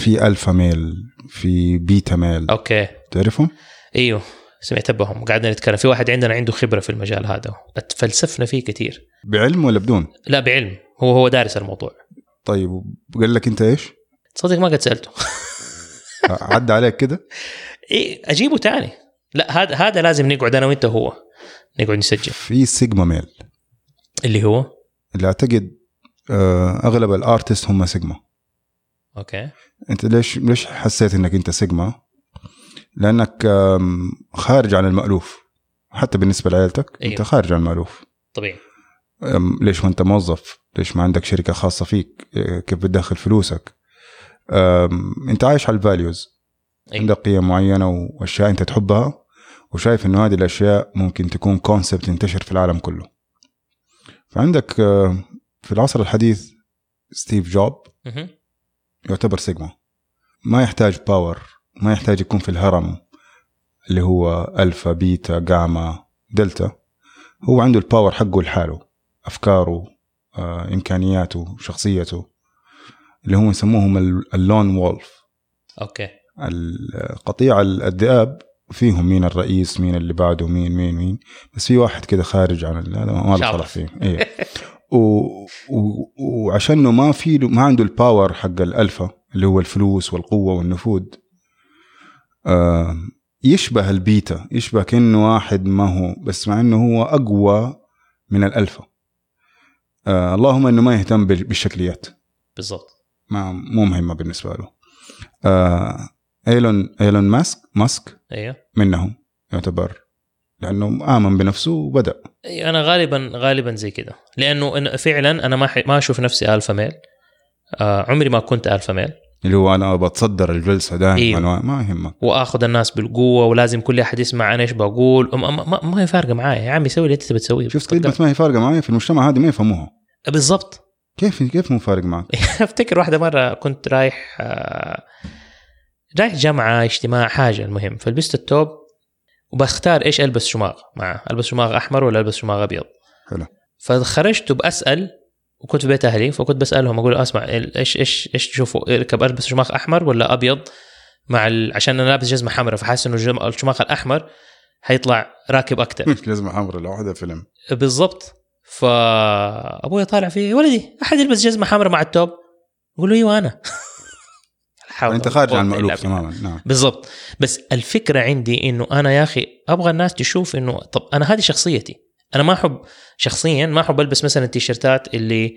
في ألفا ميل، في بيتا ميل. اوكي تعرفهم؟ ايوه سمعت بهم، قاعدين نتكلم في واحد عندنا عنده خبرة في المجال هذا، اتفلسفنا فيه كتير. بعلم ولا بدون؟ لا بعلم، هو دارس الموضوع. طيب قال لك انت ايش؟ تصدق ما قد سألته. عدى عليك كده؟ إيه أجيبه تاني. لا هذا لازم نقعد أنا وإنت هو نقعد نسجل. في سيجما ميل اللي اللي أعتقد أغلب الارتست هم سيجما. أوكي. أنت ليش حسيت إنك أنت سيجما؟ لأنك خارج عن المألوف، حتى بالنسبة لعائلتك. أيوه. أنت خارج عن المألوف طبيعي. ليش وأنت موظف؟ ليش ما عندك شركة خاصة فيك؟ كيف بتدخل فلوسك؟ أنت عايش على الفاليوز. أيوه. عندك قيم معينة وأشياء أنت تحبها، وشايف إنه هذه الأشياء ممكن تكون كونسبت ينتشر في العالم كله. فعندك في العصر الحديث ستيف جوب يعتبر سيجما، ما يحتاج باور، ما يحتاج يكون في الهرم اللي هو ألفا بيتا جاما دلتا. هو عنده الباور حقه لحاله، أفكاره، إمكانياته، شخصيته، اللي هم يسموهم اللون وولف. أوكي. القطيع الذئاب فيهم مين الرئيس، مين اللي بعده، مين بس في واحد كده خارج عن هذا ما له صلاح فيه. إيه. وعشانه ما عنده الباور حق الألفا اللي هو الفلوس والقوة والنفوذ، يشبه البيتا، يشبه كأنه واحد ما هو، بس مع أنه هو أقوى من الألفا. اللهم أنه ما يهتم بالشكليات بالضبط، مو مهمة بالنسبة له. إيلون ماسك أيوه منهم يعتبر، لأنه آمن بنفسه وبدأ. أنا غالبا زي كده، لأنه فعلا أنا ما أشوف نفسي ألفا ميل. عمري ما كنت ألفا ميل، اللي هو أنا بتصدر الجلسة دائما. إيه. ما يهمك وأخذ الناس بالقوة، ولازم كل أحد يسمع أنا إيش بقول. ما هي فارقة معايا يا عمي، سوي اللي أنت بتسويه. شفت كلمة ما هي فارقة معايا في المجتمع هذه ما يفهموها بالضبط. كيف مو فارق معك؟ أفتكر واحدة مرة كنت رايح جامعة اجتماع حاجة، المهم فلبست التوب وبختار إيش ألبس شماغ معه، ألبس شماغ أحمر ولا ألبس شماغ أبيض. حلو. فخرجت بأسأل، وكنت في بيت أهلي، فكنت بسألهم أقول أسمع إيش تشوفوا، إركب ألبس شماغ أحمر ولا أبيض عشان أنا لابس جزمة حمراء، فحاسس إنه الشماغ الأحمر هيطلع راكب أكتر. مش جزمة حمراء لو هذا فيلم. بالضبط. فأبوي طالع فيه ولدي أحد يلبس جزمة حمراء مع التوب، أقول له أيوة أنا. أنت خارج عن المألوف تماما. نعم بالضبط. بس الفكرة عندي إنه أنا يا أخي أبغى الناس تشوف إنه طب أنا هذه شخصيتي. أنا ما أحب شخصيا، ما أحب ألبس مثلا التيشيرتات اللي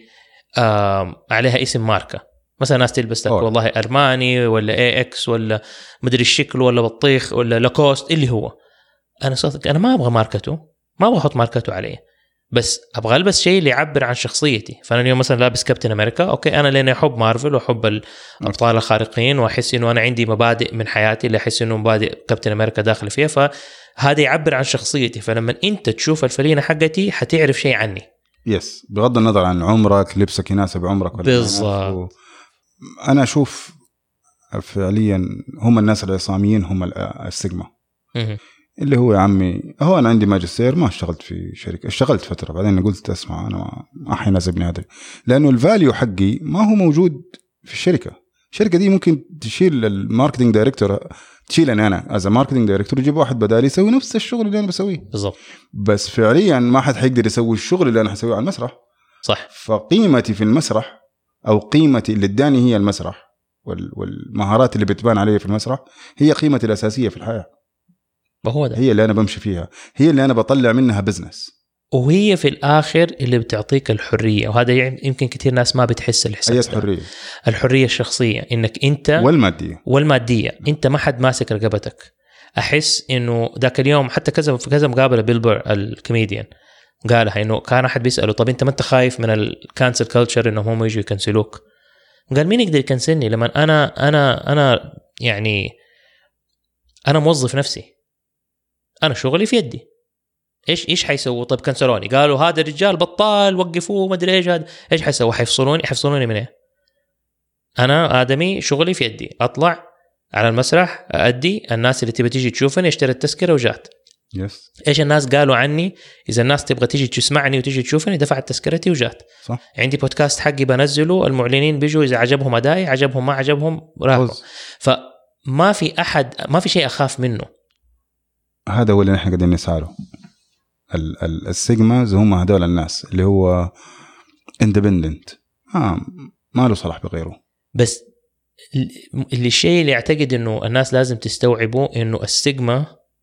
عليها اسم ماركة. مثلا ناس تلبس لك والله أرماني ولا AX ولا مدري الشكل ولا بطيخ ولا لاكوست، اللي هو أنا صدق أنا ما أبغى ماركته، ما أبغى أحط ماركته عليه، بس أبغى ألبس شيء اللي يعبر عن شخصيتي. فأنا اليوم مثلا لابس كابتن أمريكا، أوكي أنا لأني أحب مارفل وأحب الأبطال الخارقين، وأحس إنه أنا عندي مبادئ من حياتي اللي أحس إنه مبادئ كابتن أمريكا داخل فيها، فهذا يعبر عن شخصيتي. فلما أنت تشوف الفلينة حقتي حتعرف شيء عني. يس، بغض النظر عن عمرك، لبسك يناسب عمرك ولا بالضبط. أنا أشوف فعليا هم الناس العصاميين هم السيجما. اللي هو يا عمي هو أنا عندي ماجستير، ما اشتغلت في شركة، اشتغلت فترة بعدين قلت أسمع أنا ما حيناسبني هذا، لأنه الفاليو حقي ما هو موجود في الشركة دي. ممكن تشيل الماركتينج دايركتور، تشيلني أنا از ماركتينج دايركتور، يجيب واحد بدالي يسوي نفس الشغل اللي أنا بسويه بالضبط، بس فعليا ما حد حيقدر يسوي الشغل اللي أنا حسويه على المسرح. صح. فقيمتي في المسرح أو قيمتي اللي اداني هي المسرح والمهارات اللي بتبان علي في المسرح هي قيمتي الأساسية في الحياة. وهو ده هي اللي أنا بمشي فيها، هي اللي أنا بطلع منها بزنس، وهي في الآخر اللي بتعطيك الحرية. وهذا يمكن كتير ناس ما بتحس الإحساس ده. الحرية الشخصية، إنك أنت والمادية أنت ما حد ماسك رقبتك. أحس إنه ذاك اليوم حتى في كذا مقابلة بيلبر الكوميديان قالها، إنه كان أحد بيسأله طب أنت ما أنت خايف من الكانسل كلتشر إنهم هم يجوا يكنسلوك؟ قال مين يقدر يكنسلني لما أنا يعني أنا موظف نفسي، أنا شغلي في يدي. إيش حيسووا؟ طب كنسلوني، قالوا هذا الرجال بطال وقفوه ما أدري إيش، هذا إيش حيسووا؟ حيفصلوني من إيه؟ أنا آدمي شغلي في يدي، أطلع على المسرح أدي، الناس اللي تبي تيجي تشوفني اشترت التذكرة وجات. ايش الناس قالوا عني. اذا الناس تبغى تيجي تسمعني وتيجي تشوفني دفعت تذكرتي وجات. صح. عندي بودكاست حقي بنزله، المعلنين بيجوا اذا عجبهم ادائي، عجبهم ما عجبهم راحوا. فما في احد، ما في شيء اخاف منه. هذا هو اللي نحن قاعدين نسعى له. السيجماز هم هذول الناس اللي هو اندبندنت، ما له صلاح بغيره. بس الشيء اللي اعتقد انه الناس لازم تستوعبه انه السيجما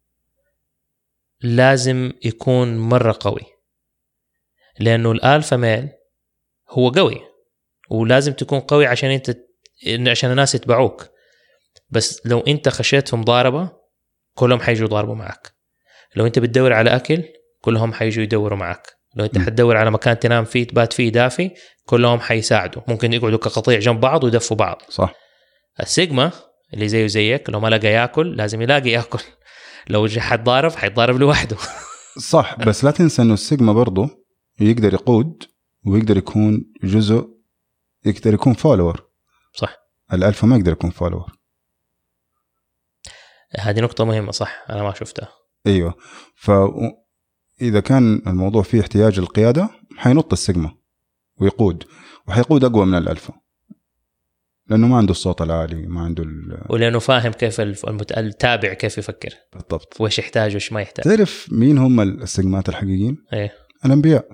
لازم يكون مرة قوي، لانه الالفا ميل هو قوي ولازم تكون قوي عشان عشان الناس يتبعوك. بس لو انت خشيت في مضاربة كلهم حيجوا يضاربوا معك. لو انت بتدور على اكل كلهم حيجوا يدوروا معك. لو انت حتدور على مكان تنام فيه تبات فيه دافي كلهم حيساعدوا. ممكن يقعدوا كقطيع جنب بعض ويدفوا بعض. صح. السيجما اللي زيه زيك لو ما لقى ياكل لازم يلاقي ياكل. لو حيتضارب حيتضارب لوحده. صح. بس لا تنسى انه السيجما برضو يقدر يقود ويقدر يكون جزء، يقدر يكون فولور. صح. الالفا ما يقدر يكون فولور. هذه نقطة مهمة. صح، أنا ما شفتها. أيوة. فإذا كان الموضوع فيه احتياج للقيادة حينط السيجما ويقود، وحيقود أقوى من الألفا لأنه ما عنده الصوت العالي، ما عنده ولأنه فاهم كيف التابع كيف يفكر بالضبط، وإيش يحتاج وإيش ما يحتاج. تعرف مين هم السيجمات الحقيقيين؟ إيه؟ الأنبياء.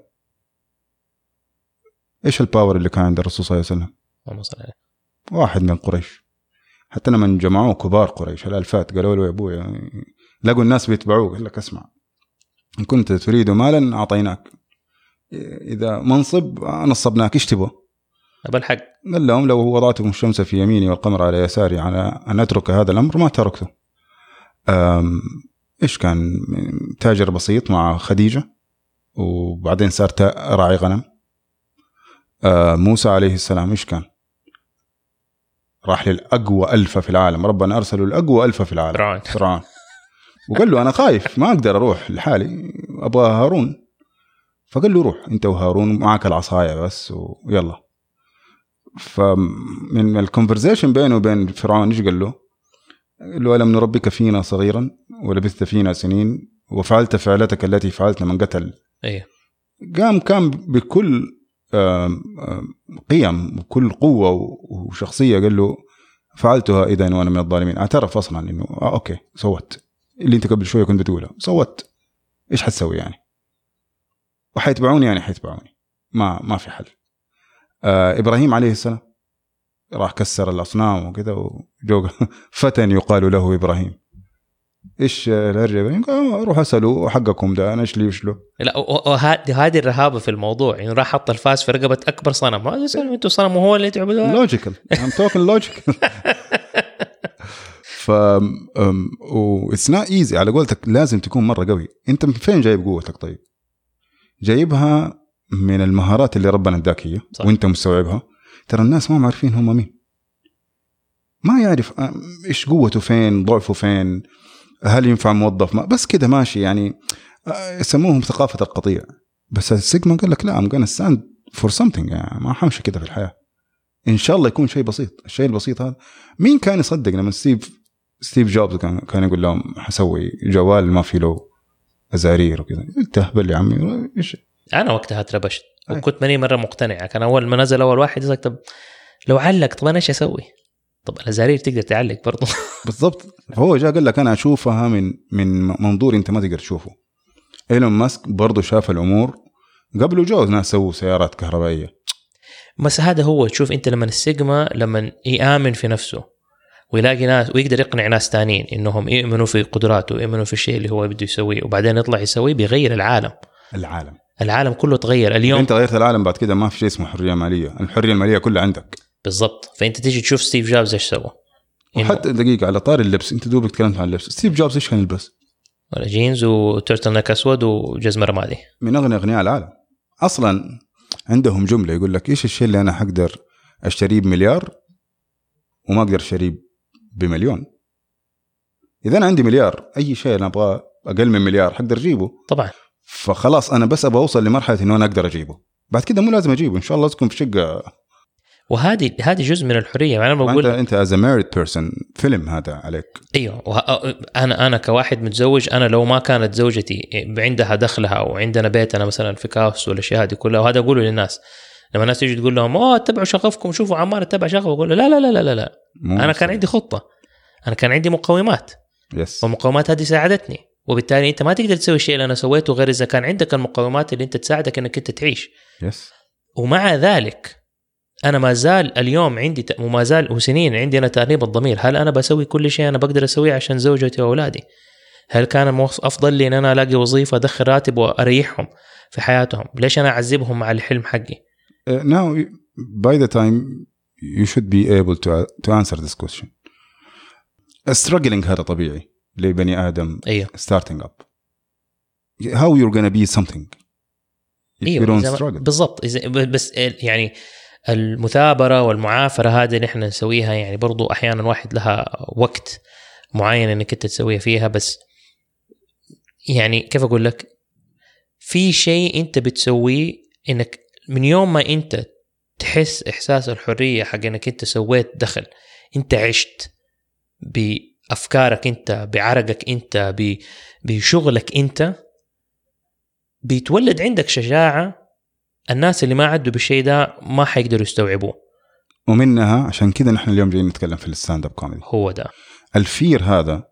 إيش الباور اللي كان عند الرسول صلى الله عليه وسلم؟ واحد من قريش. حتى لما جمعوه كبار قريش الألفات قالوا له يا أبويا، لقوا الناس بيتبعوه، قال لك اسمع، إن كنت تريد مالا أعطيناك، إذا منصب نصبناك، إيش تبغى؟ بالحق قال لهم لو وضعتكم الشمس في يميني والقمر على يساري على أن أترك هذا الأمر ما تركته. إيش كان تاجر بسيط مع خديجة وبعدين صار راعي غنم. موسى عليه السلام إيش كان؟ راح للأقوى ألفة في العالم، ربنا أرسلوا الأقوى ألفة في العالم فرعون، وقال له أنا خايف ما أقدر أروح لحالي، أبغى هارون. فقال له روح أنت وهارون معك العصاية بس ويلا. فمن الكونفرزيشن بينه وبين فرعون إيش قال له؟ قال له ألم نربك فينا صغيرا ولبثت فينا سنين وفعلت فعلتك التي فعلت من قتل. أيه. كان بكل قيم وكل قوة وشخصية قال له فعلتها إذا وأنا من الظالمين. اعترف أصلا إنه أوكي سوت اللي أنت قبل شوية كنت بتقوله، سوت. إيش حتسوي يعني؟ وحيتبعوني يعني حيتبعوني، ما في حل. إبراهيم عليه السلام راح كسر الأصنام وكذا وجوق فتى يقال له إبراهيم. إيش الهرجة إبراهيم؟ روح أسأله حقكم ده أنا إيش لي وإيش له. لا هذه الرهابة في الموضوع، يعني راح حط الفاس في رقبة أكبر صنم. هذا سألوا أنتوا صنم وهو اللي تعبدوه. لوجيكال I'm talking logical. it's not easy. على قولتك لازم تكون مرة قوي. أنت فين جايب قوتك؟ طيب جايبها من المهارات اللي ربنا اداك هي وأنت مستوعبها. ترى الناس ما عارفين هم مين، ما يعرف إيش قوته فين، ضعفه فين، هل ينفع موظف ما بس كده ماشي يعني. يسموهم ثقافة القطيع. بس السيجما قال لك لا I'm gonna stand for something، يعني ما حمشي كده في الحياة. إن شاء الله يكون شيء بسيط. الشيء البسيط هذا مين كان يصدق لما ستيف جوبز كان يقول لهم حسوي جوال ما في له أزارير وكذا؟ تهبل يا عمي إيش. أنا وقتها اتربشت وكنت ماني مرة مقتنع. كان أول ما نزل أول واحد يقول طب لو علق طب أنا إيش أسوي؟ طب الأزارير تقدر تعلق برضو. بالضبط. فهو جاء قال لك أنا أشوفها من منظور أنت ما تقدر تشوفه. إيلون ماسك برضو شاف الأمور قبل جوز ناس سووا سيارات كهربائية. بس هذا هو، تشوف أنت لما السيجما لما يآمن في نفسه ويلاقي ناس ويقدر يقنع ناس تانين إنهم يؤمنوا في قدراته ويؤمنوا في الشيء اللي هو بده يسويه وبعدين يطلع يسويه، بيغير العالم كله تغير. اليوم أنت غيرت العالم، بعد كده ما في شيء اسمه حرية مالية. الحرية المالية كلها عندك. بالضبط. فأنت تيجي تشوف ستيف جوبز إيش سوى. وحتى دقيقة على طار اللبس، أنت دوبك تكلمت عن اللبس. ستيف جوبز إيش كان يلبس؟ ولا جينز وتيرتل نك أسود وجزمة رمادي. من أغنى أغنياء العالم أصلا. عندهم جملة يقول لك إيش الشيء اللي أنا حقدر أشتريه ب1,000,000 وما أقدر أشتريه ب1,000,000. إذا أنا عندي 1,000,000 أي شيء أنا أبغى أقل من 1,000,000 حقدر أجيبه طبعا. فخلاص أنا بس أبغى أوصل لمرحلة إنه أنا أقدر أجيبه. بعد كده مو لازم أجيبه، إن شاء الله تكون في شقة وهذه جزء من الحريه. يعني انا بقول انت as a married person فيلم هذا عليك. ايوه. انا كواحد متزوج، انا لو ما كانت زوجتي عندها دخلها او عندنا بيتنا مثلا في كاوس والاشياء هذه كلها، وهذا اقوله للناس لما الناس تيجي تقول لهم اتبعوا شغفكم، شوفوا عمار اتبع شغفه، اقول لا لا لا لا لا انا كان عندي خطه، انا كان عندي مقومات والمقومات هذه ساعدتني، وبالتالي انت ما تقدر تسوي الشيء اللي انا سويته غير اذا كان عندك المقومات اللي انت تساعدك انك انت تعيش. ومع ذلك انا ما زال اليوم عندي وما زال وسنين عندي انا تأنيب الضمير. هل انا بسوي كل شيء انا بقدر اسويه عشان زوجتي واولادي؟ هل كان افضل لي ان انا الاقي وظيفه ادخل راتب واريحهم في حياتهم؟ ليش انا اعذبهم مع الحلم حقي؟ Now by the time you should be able to answer this question. Struggling هذا طبيعي لبني آدم. أيوه. starting up. How you're gonna be something if you don't struggle. بالضبط. بس يعني المثابرة والمعافرة هذه اللي احنا نسويها، يعني برضو أحيانا واحد لها وقت معين انك انت تسويها فيها. بس يعني كيف أقول لك، في شيء انت بتسويه انك من يوم ما انت تحس إحساس الحرية حق انك انت سويت دخل، انت عشت بأفكارك انت، بعرقك انت، بشغلك انت، بيتولد عندك شجاعة الناس اللي ما عدوا بالشيء ده ما حيقدروا يستوعبوه. ومنها عشان كده نحن اليوم جايين نتكلم في الستاند اب كوميدي. هو ده الفير هذا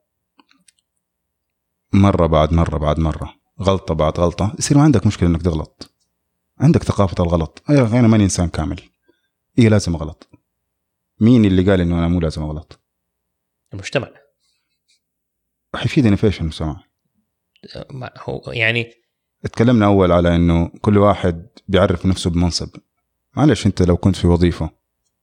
مرة بعد مرة بعد مرة، غلطة بعد غلطة، يصير عندك مشكلة انك تغلط، عندك ثقافة الغلط. انا ماني انسان كامل، لازم اغلط. مين اللي قال انه انا مو لازم اغلط؟ المجتمع. حيفيدني فيش المجتمع؟ هو يعني اتكلمنا أول على إنه كل واحد بيعرف نفسه بمنصب. معلش أنت لو كنت في وظيفة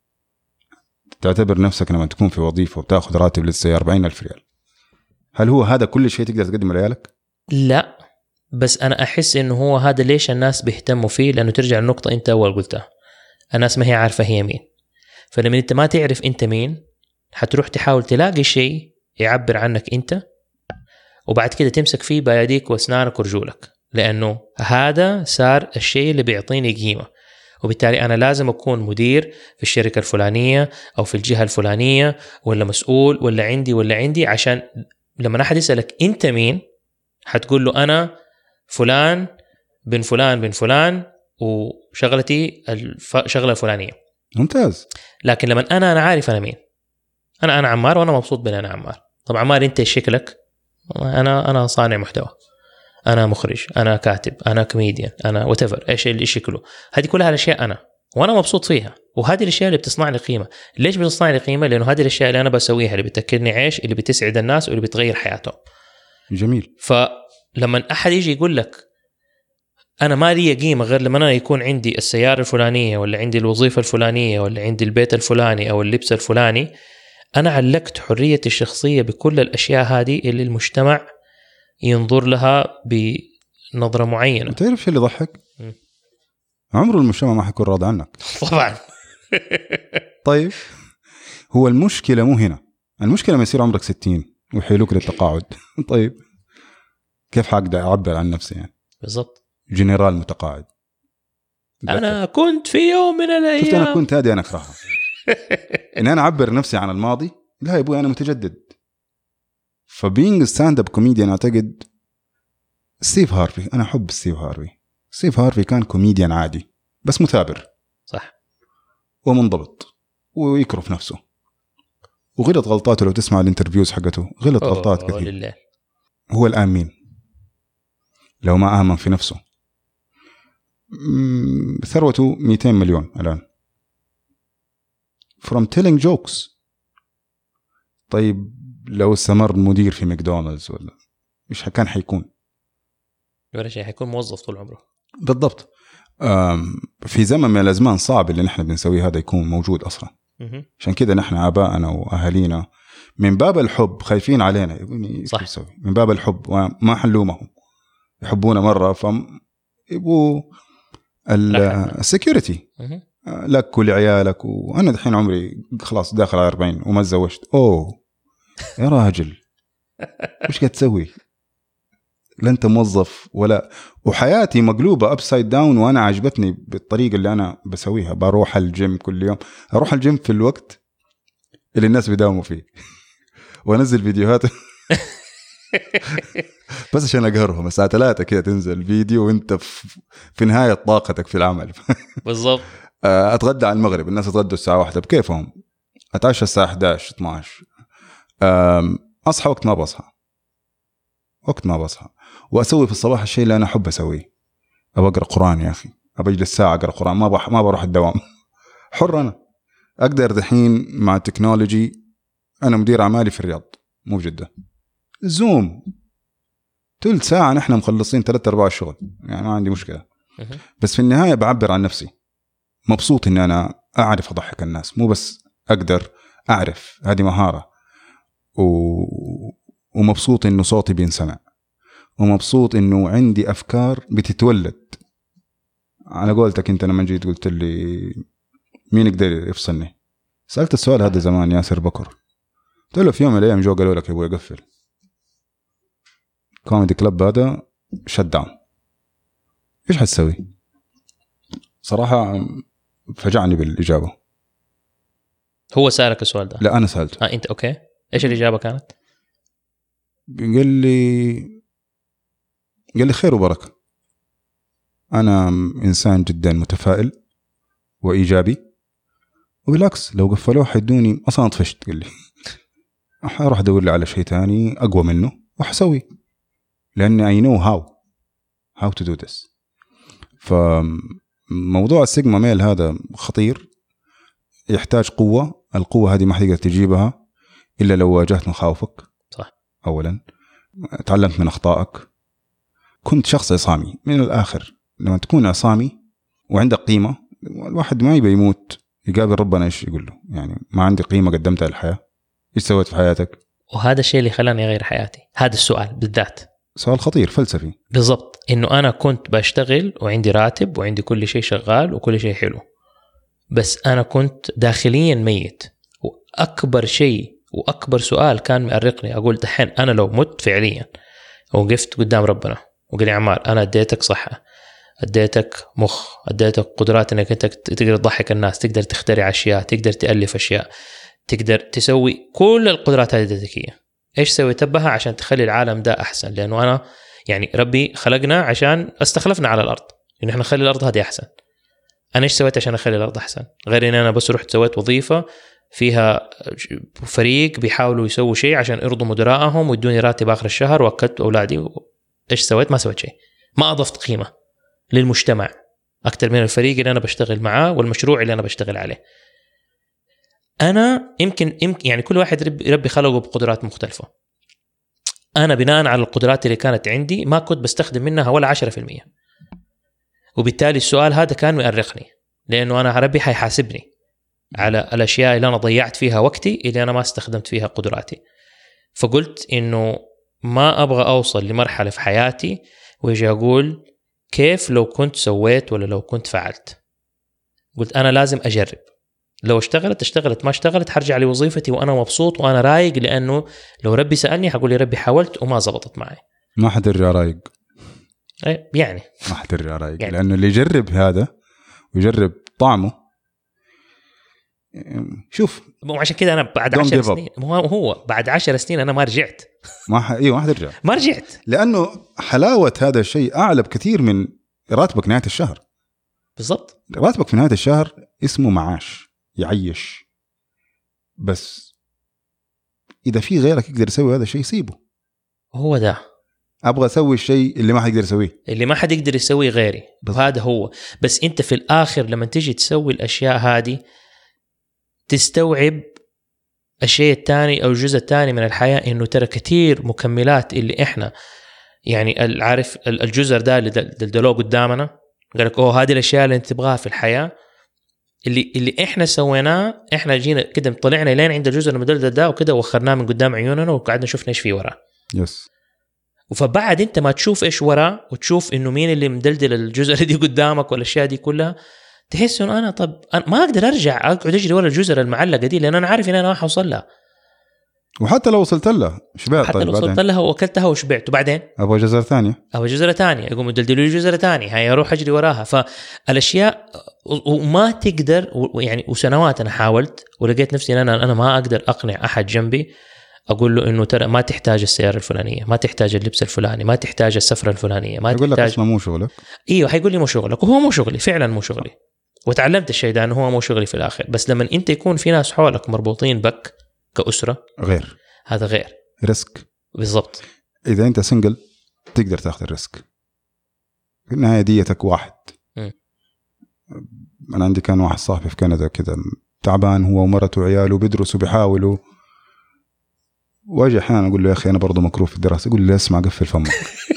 تعتبر نفسك لما تكون في وظيفة وتأخذ راتب للسيارة 40,000 ريال، هل هو هذا كل شيء تقدر تقدمه لعيالك؟ لا، بس أنا أحس إنه هو هذا ليش الناس بيهتموا فيه، لأنه ترجع النقطة أنت أول قلتها، الناس ما هي عارفة هي مين. فلما أنت ما تعرف أنت مين، حتروح تحاول تلاقي شيء يعبر عنك أنت، وبعد كده تمسك فيه بيديك وأسنانك ورجولك، لأنه هذا صار الشيء اللي بيعطيني قيمة. وبالتالي أنا لازم أكون مدير في الشركة الفلانية أو في الجهة الفلانية، ولا مسؤول، ولا عندي، عشان لما أحد يسألك أنت مين، حتقول له أنا فلان بن فلان بن فلان وشغلتي الشغلة الفلانية. ممتاز. لكن لما أنا عارف أنا مين، أنا عمار وأنا مبسوط بأن أنا عمار. طب عمار أنت شكلك؟ أنا صانع محتوى، أنا مخرج، أنا كاتب، أنا كوميديان، أنا whatever، إيش اللي شكله. هذه كلها الأشياء أنا، وأنا مبسوط فيها، وهذه الأشياء اللي بتصنع لي قيمة. ليش بتصنع لي قيمة؟ لأنه هذه الأشياء اللي أنا بسويها اللي بتأكلني عيش، اللي بتسعد الناس، واللي بتغير حياتهم. جميل. فلما أحد يجي يقول لك أنا ما لي قيمة غير لما أنا يكون عندي السيارة الفلانية، ولا عندي الوظيفة الفلانية، ولا عندي البيت الفلاني أو اللبس الفلاني، أنا علقت حريتي الشخصية بكل الأشياء هذه اللي المجتمع ينظر لها بنظرة معينة. تعرف شو اللي يضحك؟ عمره المجتمع ما حيكون راضي عنك. طبعا. طيب هو المشكلة مو هنا، المشكلة ما يصير عمرك 60 ويحيلوك للتقاعد. طيب كيف حقدر أعبر عن نفسي يعني؟ بالضبط. جنرال متقاعد. أنا كنت في يوم من الأيام، شفت أنا كنت هذه، أنا أكرهها. إن أنا أعبر نفسي عن الماضي، لا يا أبوي أنا متجدد. فبينج ستاند اب كوميديان أعتقد ستيف هارفي، أنا أحب ستيف هارفي كان كوميديان عادي بس مثابر، صح، ومنضبط ويكرف نفسه، وغلط غلطاته. لو تسمع الانترفيوز حقته غلط غلطات كثير لله. هو الآن مين لو ما آمن في نفسه؟ ثروته 200 مليون الآن from telling jokes. طيب لو استمر مدير في ماكدونالدز ولا مش كان حيكون ولا شيء، حيكون موظف طول عمره. بالضبط. في زمن من الأزمان صعب اللي نحن بنسويه هذا يكون موجود أصلا. عشان كده نحن آبائنا وأهالينا من باب الحب خايفين علينا، صح، من باب الحب وما حلومهم، يحبونا مرة فيبقوا السكيورتي لك ولعيالك. وأنا دحين عمري خلاص داخل على 40 وما تزوجت. يا راجل وش قاعد تسوي؟ لا انت موظف ولا. وحياتي مقلوبه ابسايد داون، وانا عجبتني بالطريقه اللي انا بسويها. بروح الجيم كل يوم، اروح الجيم في الوقت اللي الناس بيداوموا فيه وانزل فيديوهات بس عشان اقهرهم. الساعه 3 كده تنزل فيديو وانت في نهايه طاقتك في العمل. بالضبط. اتغدى على المغرب، الناس اتغدوا الساعه 1 بكيفهم، اتعشى الساعه 11 12. اصحى وقت ما بصحى واسوي في الصباح الشيء اللي انا احب اسويه. ابى اقرا قران يا اخي، ابى اجلس ساعه اقرا قران، ما بروح الدوام. حر انا. اقدر دحين مع التكنولوجي، انا مدير اعمالي في الرياض مو في جده، زوم ثلث ساعه نحن مخلصين 3/4 الشغل، يعني ما عندي مشكله. بس في النهايه بعبر عن نفسي، مبسوط اني انا اعرف اضحك الناس، مو بس اقدر اعرف، هذه مهاره. ومبسوط انه صوتي بينسمع، ومبسوط انه عندي افكار بتتولد. على قولتك انت لما جيت قلت لي مين يقدر يفصلني، سألت السؤال هذا زمان ياسر بكر، قلت له في يوم من الايام جو قالوا لك يا ابوي قفل كوميدي كلاب هذا شت داون، ايش حتسوي؟ صراحه فجعني بالاجابه. هو سألك السؤال ده؟ لا انا سألته. انت اوكي، ايش الاجابه كانت؟ قال لي خير وبركه، انا انسان جدا متفائل وايجابي، وبالعكس لو قفلوه حيدوني اصلا طفشت. قال لي اروح ادور لي على شيء تاني اقوى منه وحسوي، لاني I know how to do this. فموضوع السيجما ميل هذا خطير، يحتاج قوة. القوة هذه ما حتقدر تجيبها إلا لو واجهت مخاوفك. صح. أولا تعلمت من أخطائك، كنت شخص عصامي من الآخر. لما تكون عصامي وعندك قيمة، الواحد ما يبي يموت يقابل ربنا إيش يقول له؟ يعني ما عندي قيمة قدمتها للحياة، إيش سويت في حياتك؟ وهذا الشيء اللي خلاني أغير حياتي. هذا السؤال بالذات سؤال خطير فلسفي. بالضبط، إنه أنا كنت بشتغل وعندي راتب وعندي كل شيء شغال وكل شيء حلو، بس أنا كنت داخليا ميت. وأكبر شيء وأكبر سؤال كان مأرقني، أقول دحين أنا لو مت فعليا وقفت قدام ربنا وقال لي عمار أنا اديتك صحة، اديتك مخ، اديتك قدرات انك انت تقدر تضحك الناس، تقدر تخترع اشياء، تقدر تألف اشياء، تقدر تسوي كل القدرات هذه الذكية، ايش سويت بها عشان تخلي العالم ده احسن؟ لانه انا يعني ربي خلقنا عشان استخلفنا على الارض انه احنا نخلي الارض هذه احسن. انا ايش سويت عشان اخلي الارض احسن غير ان انا بس رحت سويت وظيفة فيها فريق بيحاولوا يسووا شيء عشان يرضوا مدراءهم ويدوني راتب اخر الشهر واكلت اولادي؟ ايش سويت؟ ما سويت شيء، ما اضفت قيمة للمجتمع أكثر من الفريق اللي أنا بشتغل معاه والمشروع اللي أنا بشتغل عليه. أنا يمكن يعني كل واحد ربي خلقه بقدرات مختلفة. أنا بناء على القدرات اللي كانت عندي ما كنت بستخدم منها ولا 10%، وبالتالي السؤال هذا كان مؤرقني، لأنه أنا ربي حيحاسبني على الأشياء اللي أنا ضيعت فيها وقتي، اللي أنا ما استخدمت فيها قدراتي. فقلت إنه ما أبغى أوصل لمرحلة في حياتي ويجي أقول كيف لو كنت سويت ولا لو كنت فعلت. قلت أنا لازم أجرب، لو اشتغلت ما اشتغلت حرجع لوظيفتي وأنا مبسوط وأنا رايق، لأنه لو ربي سألني حقول لي ربي حاولت وما زبطت معي. ما حترجع رايق يعني ما حترجع رايق يعني. لأنه اللي يجرب هذا ويجرب طعمه، شوف وعشان كده أنا بعد 10 سنين هو بعد 10 سنين أنا ما رجعت. ما حترجع. ما رجعت لأنه حلاوة هذا الشيء أعلى بكثير من راتبك نهاية الشهر. بالضبط. راتبك في نهاية الشهر اسمه معاش يعيش، بس إذا في غيرك يقدر يسوي هذا الشيء سيبه. هو ده أبغى أسوي الشيء اللي ما حد يقدر يسويه، اللي ما حد يقدر يسويه غيري، وهذا هو. بس أنت في الآخر لما تيجي تسوي الأشياء هذه تستوعب الشيء الثاني أو الجزء الثاني من الحياة، إنه ترى كتير مكملات اللي إحنا يعني عارف الجزر ده اللي دلدلوه قدامنا قالك هذه الأشياء اللي أنت تبغاها في الحياة، اللي إحنا سويناه، إحنا جينا كده طلعنا لين عند الجزر المدلدل ده وكده وخرناه من قدام عيوننا وقعدنا نشوف إيش فيه وراه. يس. وفبعد أنت ما تشوف إيش وراه وتشوف إنه مين اللي مدلدل الجزر دي قدامك والأشياء دي كلها، تحس إنه أنا ما أقدر أرجع أقعد أجري ورا الجزر المعلقة دي، لأن أنا عارف إن أنا ما حوصل لها. وحتى لو وصلت لها شبعت، حتى لو وصلت لها واكلتها وشبعت، وبعدين ابغى جزره ثانيه يقوموا يدلدلوا لي جزره ثانيه، هي اروح اجري وراها. فالاشياء وما تقدر يعني. وسنوات انا حاولت ولقيت نفسي ان انا ما اقدر اقنع احد جنبي اقول له انه ترى ما تحتاج السياره الفلانيه، ما تحتاج اللبس الفلاني، ما تحتاج السفره الفلانيه، ما يقول تحتاج. لك مو شغلك. ايوه حيقول لي مو شغلك، وهو مو شغلي فعلا، مو شغلي. وتعلمت الشيء ده انه هو مو شغلي في الاخر. بس لما انت يكون في ناس حولك مربوطين بك كأسرة، غير هذا غير ريسك. بالضبط. اذا انت سنجل تقدر تاخذ الريسك، في النهايه ديتك واحد. انا عندي كان واحد صاحبي في كندا كذا تعبان، هو ومرته وعياله بيدرسوا بيحاولوا، واجي احيانا اقول له يا اخي انا برضه مكروه في الدراسه، يقول لي اسمع قفل فمك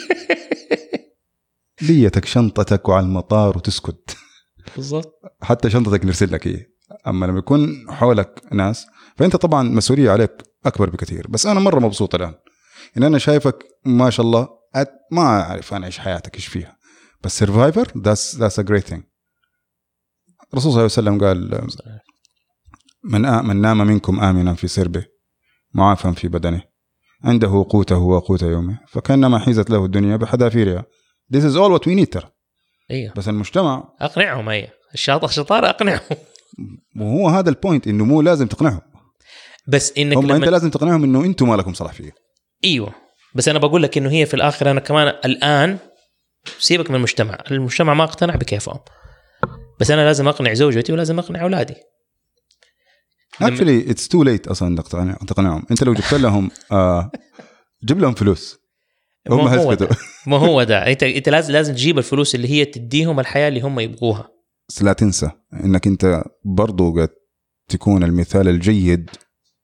ديتك شنطتك وعلى المطار وتسكت. بالضبط. حتى شنطتك نرسل لك ايه. اما لما يكون حولك ناس فانت طبعا مسؤوليه عليك اكبر بكثير. بس انا مره مبسوط الان ان انا شايفك ما شاء الله، ما اعرف انا ايش حياتك ايش فيها، بس سرفايفر that's a great thing. الرسول صلى الله عليه وسلم قال من نام منكم آمنا في سربه معافا في بدنه عنده قوته وقوت يومه فكأنما حيزت له الدنيا بحذافيرها. This is all what we need ترى. أيوه. بس المجتمع أقنعهم. أيوه الشطارة أقنعهم. وهو هذا البوينت إنه مو لازم تقنعهم، بس إنك هم أنت لازم تقنعهم إنه أنتم ما لكم صلاح فيه. أيوه بس أنا بقول لك إنه هي في الآخر أنا كمان الآن سيبك من المجتمع ما اقتنع بكيفهم، بس أنا لازم أقنع زوجتي ولازم أقنع أولادي. Actually it's too late أصلاً إنك تقنعهم. أنت لو جبت لهم جيب لهم فلوس هم هيسكتوا. ما هو ده أنت لازم تجيب الفلوس اللي هي تديهم الحياة اللي هم يبغوها. بس لا تنسى إنك أنت برضو قد تكون المثال الجيد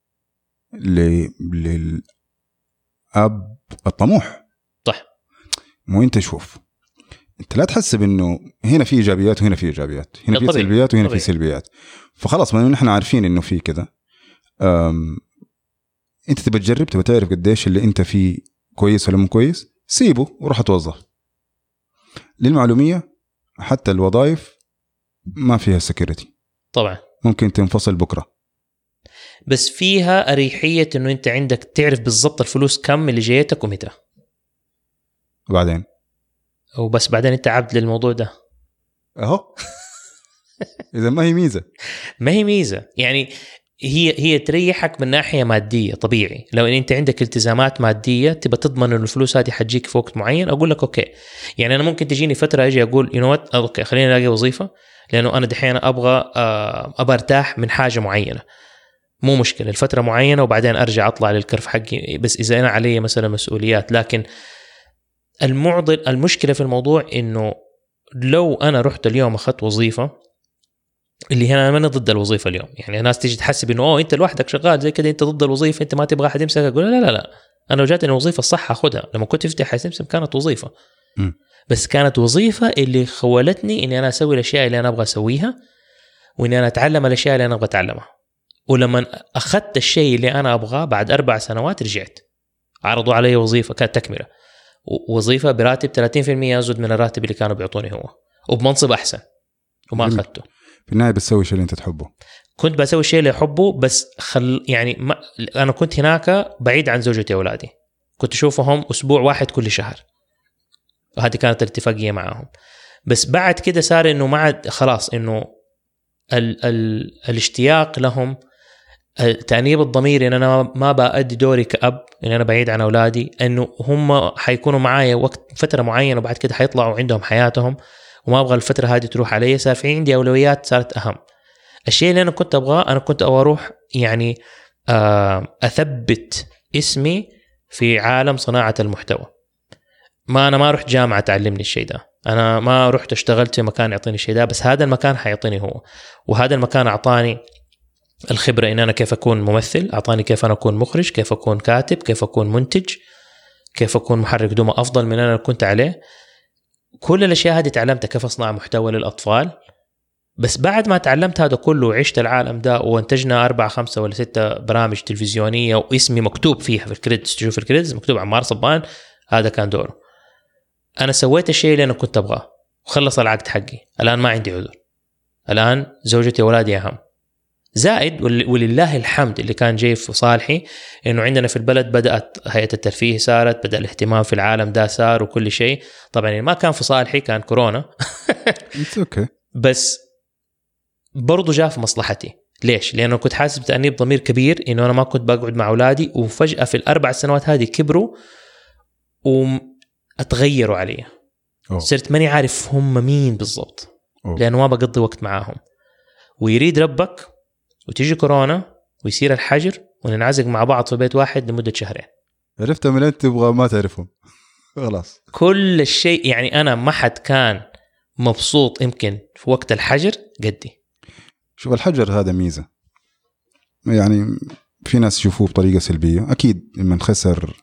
للأب الطموح. صح. مو أنت شوف، أنت لا تحسب إنه هنا في إيجابيات وهنا في إيجابيات، هنا في سلبيات وهنا في سلبيات، فخلاص ما نحن عارفين إنه في كذا. أنت تبى تجرب، تبى تعرف قديش اللي أنت فيه كويس ولا مو كويس، سيبه وروح توظف. للمعلومية حتى الوظائف ما فيها سكيورتي طبعا، ممكن تنفصل بكرة، بس فيها أريحية إنه أنت عندك تعرف بالضبط الفلوس كم اللي جايتك ومتى. وبعدين وبس بعدين أنت عبد للموضوع ده أهو. إذا ما هي ميزة يعني هي تريحك من ناحية مادية. طبيعي لو إن أنت عندك التزامات مادية تبى تضمن إنه الفلوس هذه حتجيك في وقت معين، أقول لك أوكي. يعني أنا ممكن تجيني فترة أجي أقول أوكي خليني ألاقي وظيفة، لأنه أنا دحين أبغى أرتاح من حاجة معينة، مو مشكلة الفترة معينة وبعدين أرجع أطلع للكرف حقي. بس إذا أنا علي مثلا مسؤوليات، لكن المشكلة في الموضوع إنه لو أنا رحت اليوم أخذت وظيفة، اللي هنا أنا ضد الوظيفة اليوم. يعني الناس تيجي تحسب إنه أنت لوحدك شغال زي كده، أنت ضد الوظيفة، أنت ما تبغى أحد يمسك. أقول لا، أنا لو جاتني الوظيفة الصح أخذها. لما كنت في حي سمسم كانت وظيفة، بس كانت وظيفة اللي خولتني إني أنا أسوي الأشياء اللي أنا أبغى أسويها، وإني أنا أتعلم الأشياء اللي أنا أبغى أتعلمها. ولما أخذت الشيء اللي أنا أبغاه بعد 4 سنوات رجعت عرضوا علي وظيفة كانت تكملة، وظيفة براتب 30% أزود من الراتب اللي كانوا بيعطوني هو، وبمنصب أحسن، وما أخذته. في النهاية بتسوي الشيء اللي أنت تحبه. كنت بسوي الشيء اللي أحبه، بس يعني أنا كنت هناك بعيد عن زوجتي وأولادي، كنت أشوفهم أسبوع واحد كل شهر، وهذه كانت الاتفاقية معهم. بس بعد كده صار إنه معد خلاص إنه الاشتياق لهم، تأنيب الضمير إن أنا ما بأدي دوري كأب، إن أنا بعيد عن أولادي، إنه هم حيكونوا معايا وقت فترة معينة وبعد كده حيطلعوا عندهم حياتهم، وما أبغى الفترة هذه تروح علي. صار في عندي أولويات صارت أهم. الشيء اللي أنا كنت أبغاه، أنا كنت أبغى أروح يعني أثبت اسمي في عالم صناعة المحتوى. أنا ما رحت جامعة تعلمني الشيء ده، أنا ما رحت اشتغلت في مكان يعطيني الشيء ده، بس هذا المكان حيعطيني هو. وهذا المكان أعطاني الخبرة إن أنا كيف أكون ممثل، أعطاني كيف أنا أكون مخرج، كيف أكون كاتب، كيف أكون منتج، كيف أكون محرك دومة أفضل من أنا كنت عليه. كل الأشياء هذه تعلمتها، كيف أصنع محتوى للأطفال. بس بعد ما تعلمت هذا كله وعشت العالم ده، وانتجنا 4 5 ولا 6 برامج تلفزيونية واسمي مكتوب فيها في الكريدتس، تشوف الكريدتس مكتوب عمار صبان، هذا كان دوره. أنا سويت الشيء اللي أنا كنت أبغاه وخلص العقد حقي. الآن ما عندي عذر، الآن زوجتي وولادي أهم. زائد ولله الحمد اللي كان جاي في صالحي إنه عندنا في البلد بدأت هيئة الترفيه صارت، بدأ الاهتمام في العالم ده صار وكل شيء. طبعا يعني ما كان في صالحي، كان كورونا بس برضو جاء في مصلحتي. ليش؟ لأنه كنت حاسس بتأنيب ضمير كبير إنه أنا ما كنت بقعد مع أولادي، وفجأة في ال4 سنوات هذه كبروا وأتغيروا علي. صرت ماني عارف هم مين بالضبط لأنه ما بقضي وقت معاهم. ويريد ربك وتيجي كورونا ويصير الحجر وننعزق مع بعض في بيت واحد لمدة 2 شهر. عرفتها من أنت تبغى ما تعرفهم خلاص. كل الشيء يعني أنا ما حد كان مبسوط يمكن في وقت الحجر قدي. شوف الحجر هذا ميزة، يعني في ناس يشوفوه بطريقة سلبية أكيد، لما خسر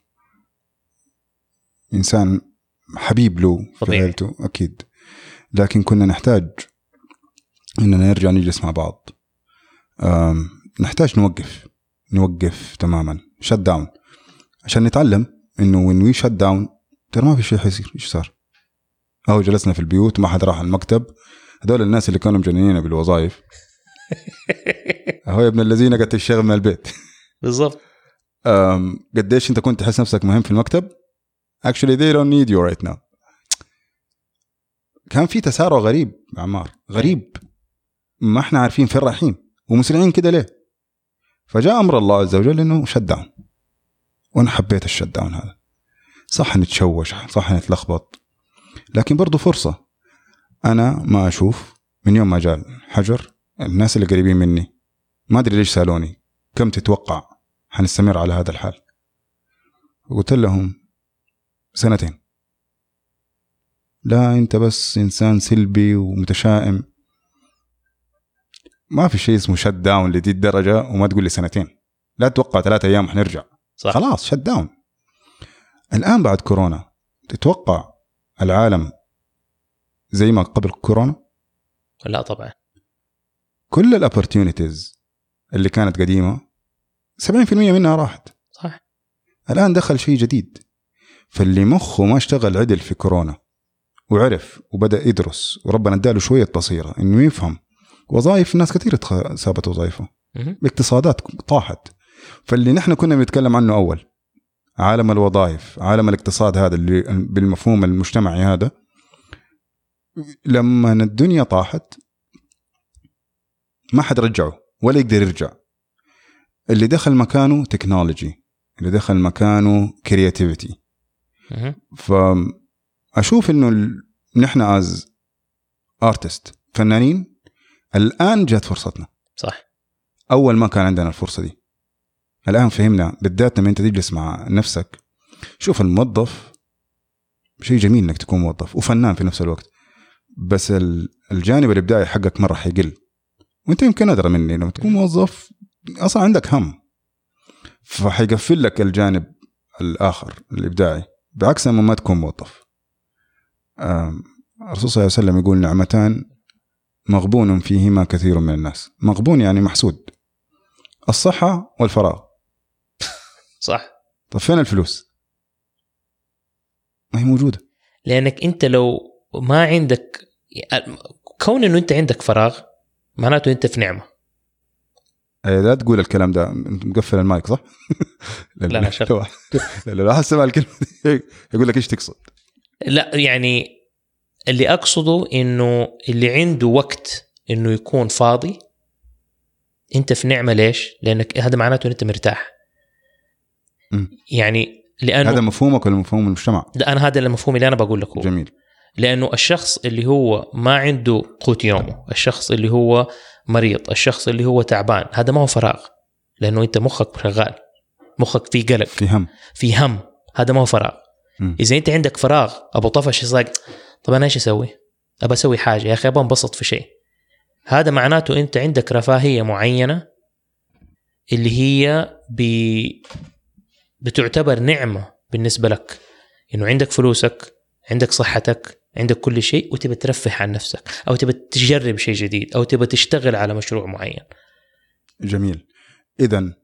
إنسان حبيب له في عائلته أكيد، لكن كنا نحتاج إننا نرجع نجلس مع بعض. نحتاج نوقف تماما شت داون عشان نتعلم إنه when we shut down ترى ما في شيء حيصير. إيش صار؟ أو جلسنا في البيوت ما حد راح المكتب. هذول الناس اللي كانوا مجننين بالوظائف هو يا ابن الذين قد تشتغل من البيت بالضبط. قديش أنت كنت تحس نفسك مهم في المكتب؟ Actually they don't need you right now. كان في تسارع غريب عمار، غريب ما احنا عارفين فين رايحين ومسرعين كده ليه. فجاء أمر الله عز وجل إنه شت داون، وأنا حبيت الشت داون هذا. صح نتشوش، صح نتلخبط، لكن برضو فرصة. أنا ما أشوف من يوم ما جاء الحجر الناس اللي قريبين مني ما أدري ليش سألوني كم تتوقع حنستمر على هذا الحال. قلت لهم 2 سنين. لا أنت بس إنسان سلبي ومتشائم، ما في شيء اسمه شت داون لدي الدرجة. وما تقول لي 2 سنين، لا تتوقع 3 أيام حنرجع. خلاص شت داون. الآن بعد كورونا تتوقع العالم زي ما قبل كورونا؟ لا طبعا. كل الأوبورتيونيتيز اللي كانت قديمة 70% منها راحت. صح. الآن دخل شيء جديد. فاللي مخه ما اشتغل عدل في كورونا وعرف وبدأ يدرس وربنا اداله شوية بصيرة إنه يفهم وظائف، ناس كثير سابت وظائفه، الاقتصادات طاحت. فاللي نحن كنا بنتكلم عنه أول، عالم الوظائف، عالم الاقتصاد هذا اللي بالمفهوم المجتمعي هذا، لما الدنيا طاحت ما حد رجعه ولا يقدر يرجع. اللي دخل مكانه تكنولوجي، اللي دخل مكانه كرياتيفيتي. فأشوف إنه نحن as artist فنانين الآن جات فرصتنا. صح. أول ما كان عندنا الفرصة دي، الآن فهمنا بالذات لما أنت تجلس مع نفسك. شوف الموظف شيء جميل إنك تكون موظف وفنان في نفس الوقت، بس الجانب الإبداعي حقك مرة حيقل. وأنت يمكن أدرى مني لما تكون موظف أصلا عندك هم، فحيقفل لك الجانب الآخر الإبداعي، بعكس لما ما تكون موظف. الرسول صلى الله عليه وسلم يقول 2 نعمتان مغبون فيهما كثير من الناس. مغبون يعني محسود. الصحة والفراغ. صح. طب فين الفلوس؟ ما هي موجودة. لأنك أنت لو ما عندك، كون إنه أنت عندك فراغ معناته أنت في نعمة. لا تقول الكلام ده، مقفل المايك صح؟ لا شرط. لا حسب الكلمة يقول لك إيش تقصد؟ لا يعني اللي أقصده إنه اللي عنده وقت إنه يكون فاضي أنت في نعمة. ليش؟ لأنك هذا معناته أنت مرتاح. يعني لأنه هذا مفهومك ولا مفهوم المجتمع؟ لا، أنا هذا المفهوم اللي أنا بقول لك هو. جميل. لأنه الشخص اللي هو ما عنده قوت يومه، الشخص اللي هو مريض، الشخص اللي هو تعبان، هذا ما هو فراغ، لأنه أنت مخك شغال، مخك فيه قلق، في هم، هذا ما هو فراغ. إذا أنت عندك فراغ أبو طفش يصاق، طب أنا إيش أسوي؟ أبى أسوي حاجة يا أخي، أبى أنبسط في شيء. هذا معناته أنت عندك رفاهية معينة اللي هي بتعتبر نعمة بالنسبة لك، إنه عندك فلوسك، عندك صحتك، عندك كل شيء، وتبى ترفه عن نفسك، أو تبى تجرب شيء جديد، أو تبى تشتغل على مشروع معين. جميل. إذن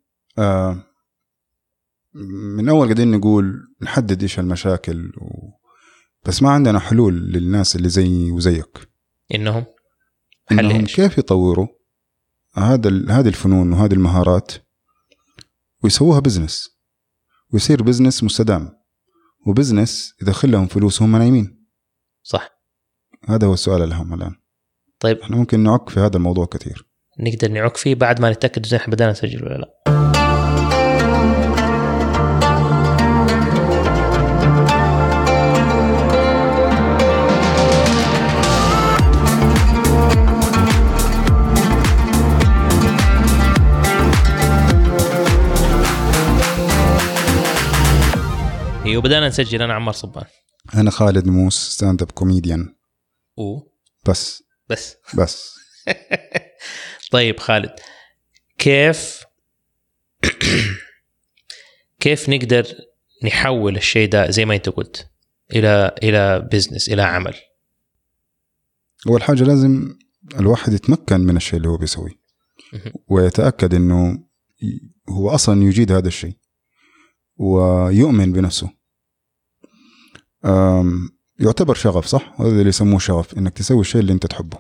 من أول قاعدين نقول نحدد إيش المشاكل بس ما عندنا حلول للناس اللي زي وزيك. إنهم كيف يطوروا هذه الفنون وهذه المهارات ويسووها بزنس، ويصير بزنس مستدام، وبزنس يدخل لهم فلوس هم نايمين. صح. هذا هو السؤال الأهم الآن. طيب احنا ممكن نعك في هذا الموضوع كثير. نقدر نعك فيه بعد ما نتأكد إذا احنا بدأنا نسجل ولا لا. وبدأنا نسجل. أنا عمار صبان. أنا خالد موس ستاند اب كوميديان. بس طيب خالد، كيف نقدر نحول الشيء ده زي ما أنت قلت إلى بيزنس، إلى عمل؟ أول حاجة لازم الواحد يتمكن من الشيء اللي هو بيسويه ويتأكد إنه هو أصلا يجيد هذا الشيء ويؤمن بنفسه. يعتبر شغف، صح؟ هذا اللي يسموه شغف، إنك تسوي الشيء اللي أنت تحبه.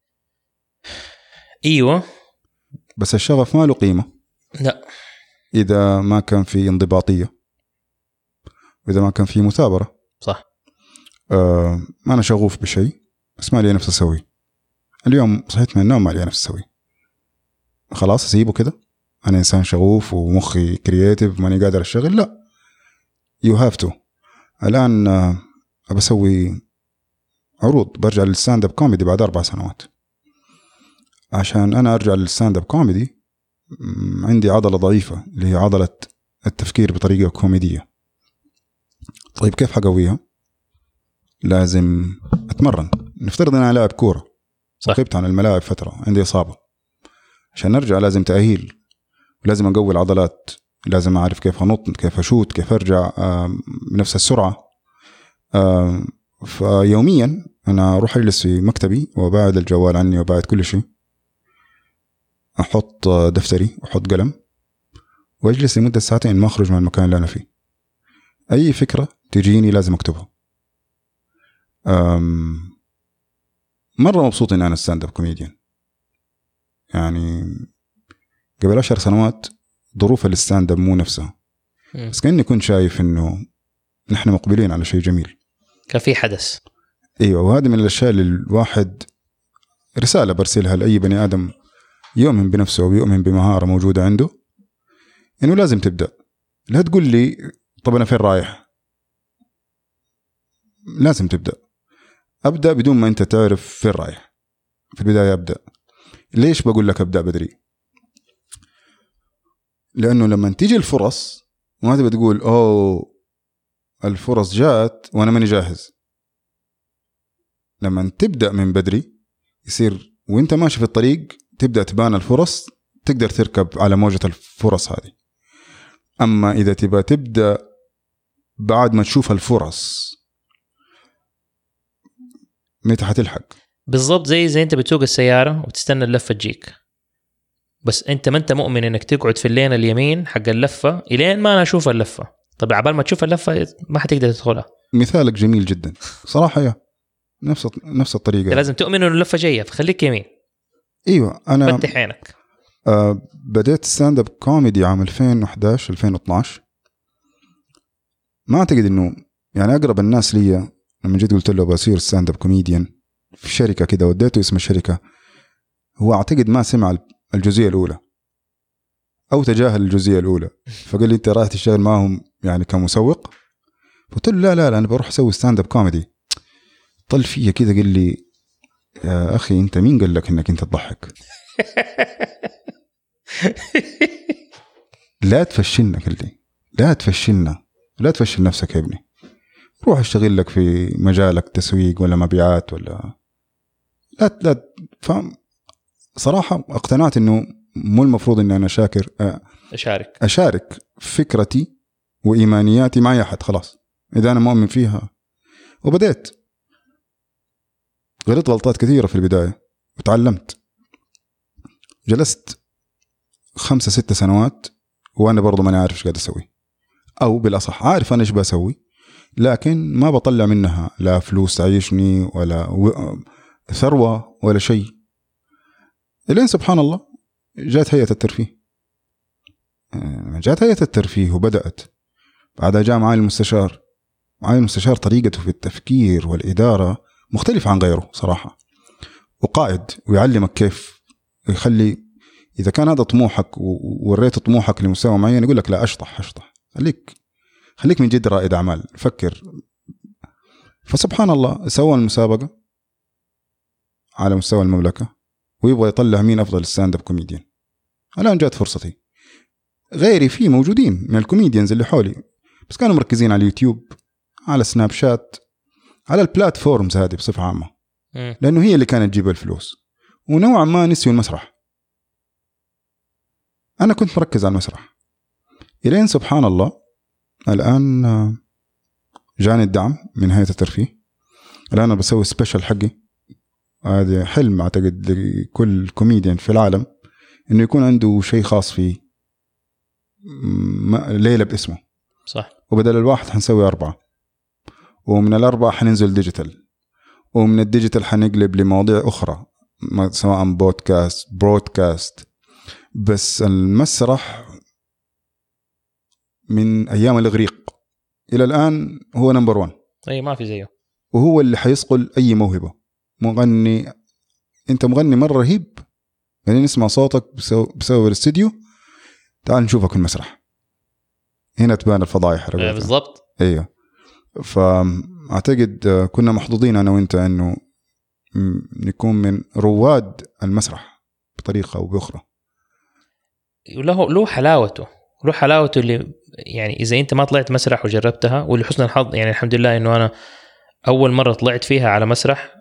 أيوة، بس الشغف ما له قيمة لا إذا ما كان في انضباطية وإذا ما كان في مثابرة. صح. ما أنا شغوف بشيء بس ما لي نفس أسوي. اليوم صحيت من النوم ما لي نفس أسوي، خلاص أسيبه كده؟ أنا إنسان شغوف ومخي كرياتيف ماني قادر أشتغل؟ لا، you have to. الآن أبسوي عروض، برجع للستاند اب كوميدي بعد 4 سنوات. عشان أنا أرجع للستاند اب كوميدي عندي عضلة ضعيفة اللي هي عضلة التفكير بطريقة كوميدية. طيب كيف حقويها؟ لازم أتمرن. نفترض أن أنا لاعب كورة، غبت عن الملاعب فترة، عندي إصابة، عشان نرجع لازم تأهيل، لازم أقوي العضلات، لازم أعرف كيف أنط، كيف أشوت، كيف أرجع بنفس السرعة. فيوميا أنا أروح أجلس في مكتبي وأبعد الجوال عني وأبعد كل شيء، أحط دفتري وأحط قلم وأجلس لمدة 2 ساعة ما أخرج من المكان اللي أنا فيه. أي فكرة تجيني لازم أكتبها. مرة مبسوط إن أنا ستاند اب كوميديان. يعني قبل 10 سنوات ظروف الستاند اب مو نفسها، بس كأني كنت شايف إنه نحن مقبلين على شيء جميل، كان في حدث. ايوه، وهذه من الاشياء اللي الواحد رساله برسلها لاي بني ادم يؤمن بنفسه ويؤمن بمهاره موجوده عنده، انه لازم تبدا. لا تقول لي طب انا فين رايح، لازم ابدا بدون ما انت تعرف فين رايح. في البدايه ابدا. ليش بقول لك ابدا بدري؟ لانه لما تيجي الفرص ما تبي تقول اوه الفرص جاءت وانا ماني جاهز. لما تبدأ من بدري يصير وانت ماشي في الطريق تبدأ تبان الفرص، تقدر تركب على موجة الفرص هذه. أما إذا تبدأ بعد ما تشوف الفرص متى حتلحق؟ بالضبط زي انت بتسوق السيارة وتستنى اللفة تجيك، بس انت ما انت مؤمن انك تقعد في اللين اليمين حق اللفة الين ما انا اشوف اللفة. طب عبال ما تشوف اللفة ما حتقدر تدخلها. مثالك جميل جدا صراحة. يا نفس الطريقة. لازم تؤمن إنه اللفة جاية فخليك يمين. أيوة، أنا فتح عينك. بديت ستاند اب كوميدي عام 2011-2012. ما أعتقد إنه يعني أقرب الناس لي لما جيت قلت له بصير ستاند اب كوميديان في شركة كده وديته اسم الشركة، هو أعتقد ما سمع الجزئية الأولى أو تجاهل الجزئية الأولى، فقال لي أنت رايح تشتغل معهم يعني كمسوق؟ قلت له لا أنا بروح أسوي ستاند اب كوميدي. طل فيا كده قال لي يا أخي أنت مين قال لك إنك أنت تضحك؟ لا تفشلنا، قال لي لا تفشلنا، لا تفشل نفسك يا ابني، روح اشتغل لك في مجالك تسويق ولا مبيعات ولا لا. فهم صراحة اقتنعت إنه مو المفروض إن أنا أشارك فكرتي وإيمانياتي مع أحد. خلاص إذا أنا مؤمن فيها. وبدأت غلطت غلطات كثيرة في البداية وتعلمت. جلست 5-6 سنوات وأنا برضو ما عارف إيش قاعد أسوي، أو بالأصح عارف أنا إيش بسوي لكن ما بطلع منها لا فلوس تعيشني ولا ثروة ولا شيء. إلين سبحان الله جات هيئة الترفيه. جات هيئة الترفيه وبدأت بعدها جاء معي المستشار. معي المستشار طريقته في التفكير والإدارة مختلفة عن غيره صراحة، وقائد ويعلمك كيف يخلي إذا كان هذا طموحك ووريت طموحك لمستوى معين يقول لك لا أشطح خليك من جد رائد أعمال، فكر. فسبحان الله سوى المسابقة على مستوى المملكة ويبغى يطلع مين أفضل ستاند اب كوميديان. الآن جات فرصتي. غيري فيه موجودين من الكوميديانز اللي حولي بس كانوا مركزين على اليوتيوب، على سناب شات، على البلاتفورمز هذه بصفة عامة، لأنه هي اللي كانت تجيب الفلوس، ونوعا ما نسيوا المسرح. أنا كنت مركز على المسرح إلين سبحان الله الآن جاني الدعم من هيئة الترفيه. الآن أنا بسوي سبيشل حقي، هذا حلم أعتقد لكل كوميديان في العالم إنه يكون عنده شيء خاص فيه، ليلة باسمه. صح. وبدل الواحد حنسوي 4، ومن ال4 حننزل ديجيتال، ومن الديجيتال حنقلب لمواضيع أخرى سواء بودكاست برودكاست. بس المسرح من أيام الإغريق إلى الآن هو نمبر 1. أي ما في زيه، وهو اللي حيصقل أي موهبة. مغني، أنت مغني مرة رهيب، يعني نسمع صوتك بسبب الاستديو، تعال نشوفك في المسرح، هنا تبان الفضايح. بالضبط. أيوه. فأعتقد كنا محظوظين أنا وإنت إنه نكون من رواد المسرح بطريقة أو بأخرى. له حلاوته اللي يعني إذا أنت ما طلعت مسرح وجربتها، ولحسن الحظ يعني الحمد لله إنه أنا أول مرة طلعت فيها على مسرح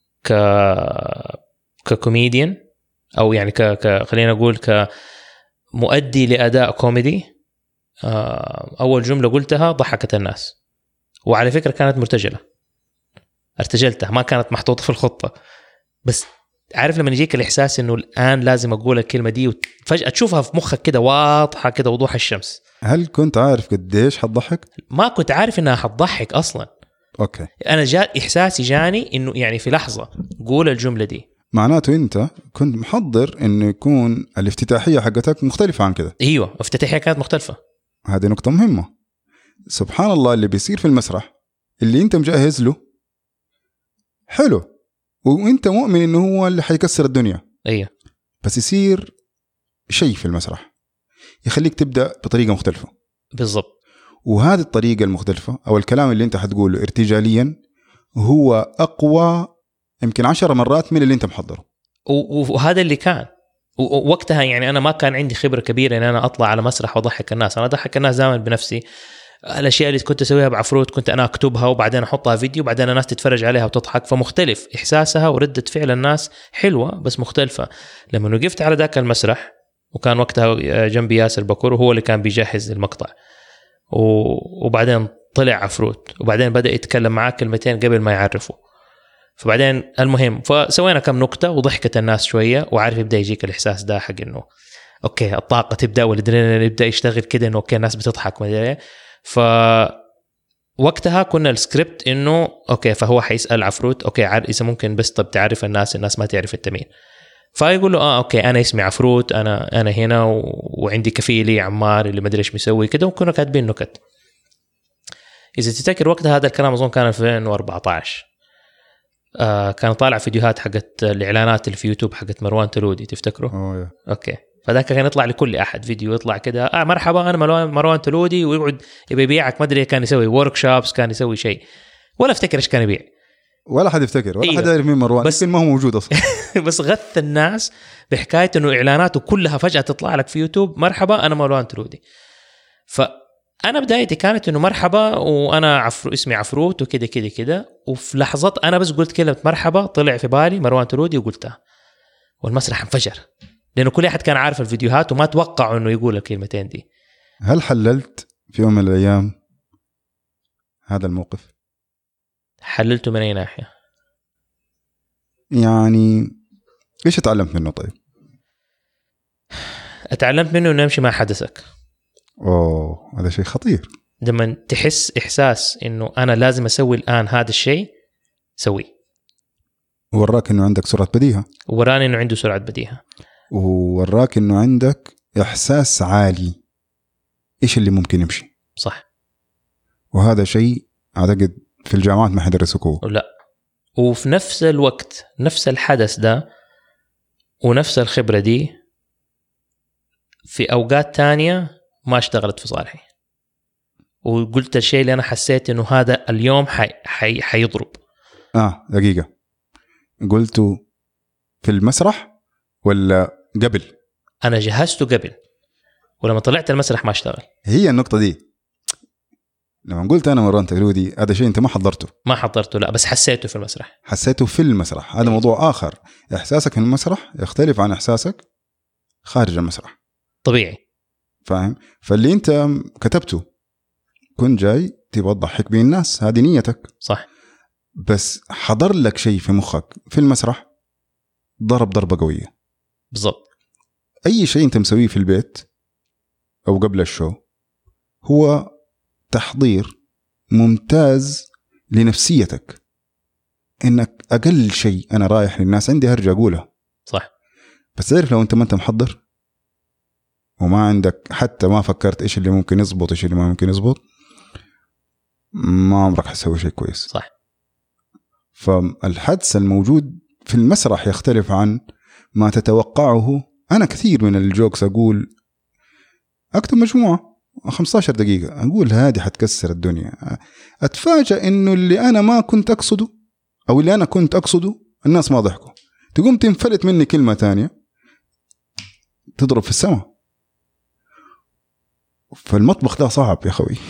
ككوميديان، أو يعني خلينا نقول كمؤدي لأداء كوميدي. أول جملة قلتها ضحكت الناس، وعلى فكرة كانت مرتجلة، ارتجلتها، ما كانت محطوطة في الخطة، بس عارف لما يجيك الإحساس إنه الآن لازم أقول الكلمة دي، وفجأة تشوفها في مخك كده واضحة كده وضوح الشمس. هل كنت عارف قديش حتضحك؟ ما كنت عارف إنها حتضحك أصلاً. أوكي. أنا إحساسي جاني إنه يعني في لحظة قول الجملة دي، معناته أنت كنت محضر إنه يكون الافتتاحية حقتك مختلفة عن كده. أيوة، افتتاحية كانت مختلفة. هذه نقطة مهمة. سبحان الله اللي بيصير في المسرح اللي أنت مجهز له حلو، وأنت مؤمن إنه هو اللي حيكسر الدنيا. أيوة. بس يصير شيء في المسرح يخليك تبدأ بطريقة مختلفة. بالضبط. وهذه الطريقة المختلفة أو الكلام اللي أنت حتقوله ارتجاليا هو أقوى يمكن 10 مرات من اللي أنت محضره. وهذا اللي كان وقتها، يعني أنا ما كان عندي خبرة كبيرة إن أنا أطلع على مسرح وأضحك الناس. أنا أضحك الناس دائما بنفسي. الأشياء اللي كنت أسويها بعفروت كنت أنا أكتبها وبعدين أحطها فيديو، وبعدين الناس تتفرج عليها وتضحك، فمختلف إحساسها وردة فعل الناس حلوة بس مختلفة. لما وقفت على ذاك المسرح وكان وقتها جنبي ياسر بكر وهو اللي كان بيجهز المقطع، وبعدين طلع عفروت، وبعدين بدأ يتكلم معاه كلمتين قبل ما يعرفه، فبعدين المهم فسوينا كم نكتة وضحكت الناس شوية، وعارف يبدأ يجيك الإحساس ده حق إنه أوكي الطاقة تبدأ والأدرينالين يبدأ يشتغل كده، إنه أوكي الناس بتضحك ما أدري. فوقتها كنا السكريبت إنه أوكي فهو حيسأل عفروت أوكي إذا ممكن بس طب تعرف الناس ما تعرف أنت مين، فيقول له أوكي أنا اسمي عفروت، أنا هنا وعندي كفيلي عمار اللي ما أدري إيش مسوي كده، وكنا كاتبين نكت. إذا تذكر وقتها هذا الكلام أظن كان 2014. كان طالع فيديوهات حقت الإعلانات اللي في يوتيوب حقت مروان تلودي، تفتكره؟ أوكي. فذاك كان يطلع لكل أحد فيديو، يطلع كده مرحبا أنا مروان تلودي، ويقعد يبيعك ما أدري، كان يسوي ورك شوبس، كان يسوي شيء ولا افتكر إيش كان يبيع، ولا حد يفتكر ولا حد يعرف مين مروان، بس ما هو موجود أصلا. بس غث الناس بحكاية إنه إعلاناته كلها فجأة تطلع لك في يوتيوب مرحبا أنا مروان تلودي. فأنا بدايتي كانت إنه مرحبا وأنا اسمي عفروت وكده كده كده، وفي لحظات أنا بس قلت كلمة مرحبا طلع في بالي مروان تلودي وقلتها، والمسرح انفجر لأنه كل أحد كان عارف الفيديوهات وما توقعوا إنه يقول الكلمتين دي. هل حللت في يوم من الأيام هذا الموقف؟ حللته من أي ناحية؟ يعني إيش تعلمت منه؟ طيب أتعلمت منه إنه أمشي مع حدثك. هذا شيء خطير. لما تحس إحساس إنه أنا لازم أسوي الآن هذا الشيء سوي. وراك إنه عندك سرعة بديهة. وراني إنه عنده سرعة بديهة. ووراك إنه عندك إحساس عالي إيش اللي ممكن يمشي. صح. وهذا شيء أعتقد في الجامعات ما حيدرسوه. لا، وفي نفس الوقت نفس الحدث ده ونفس الخبرة دي في أوقات تانية ما اشتغلت في صالحي، وقلت الشيء اللي أنا حسيت إنه هذا اليوم حيضرب. دقيقة، قلته في المسرح ولا قبل؟ أنا جهزته قبل، ولما طلعت المسرح ما اشتغل. هي النقطة دي لما قلت أنا مران تقلودي، هذا شيء أنت ما حضرته. لا، بس حسيته في المسرح. حسيته في المسرح، هذا موضوع آخر. إحساسك في المسرح يختلف عن إحساسك خارج المسرح. طبيعي. فاهم؟ فاللي أنت كتبته كنت جاي تبغى تضحك بين الناس، هذه نيتك. صح. بس حضر لك شيء في مخك في المسرح ضربة قوية. بالضبط. أي شيء أنت مسويه في البيت أو قبل الشو هو تحضير ممتاز لنفسيتك، إنك أقل شيء أنا رايح للناس عندي هرجع أقولها. صح. بس تعرف لو أنت ما أنت محضر وما عندك حتى ما فكرت إيش اللي ممكن يزبط إيش اللي ما ممكن يزبط، ما عمرك حتسوي شيء كويس. صح. فالحدث الموجود في المسرح يختلف عن ما تتوقعه. أنا كثير من الجوكس أقول أكتب مجموعة 15 دقيقة أقول هذه حتكسر الدنيا، أتفاجأ إنه اللي أنا ما كنت أقصده أو اللي أنا كنت أقصده الناس ما ضحكوا، تقوم تنفلت مني كلمة تانية تضرب في السماء. فالمطبخ ده صعب يا خوي،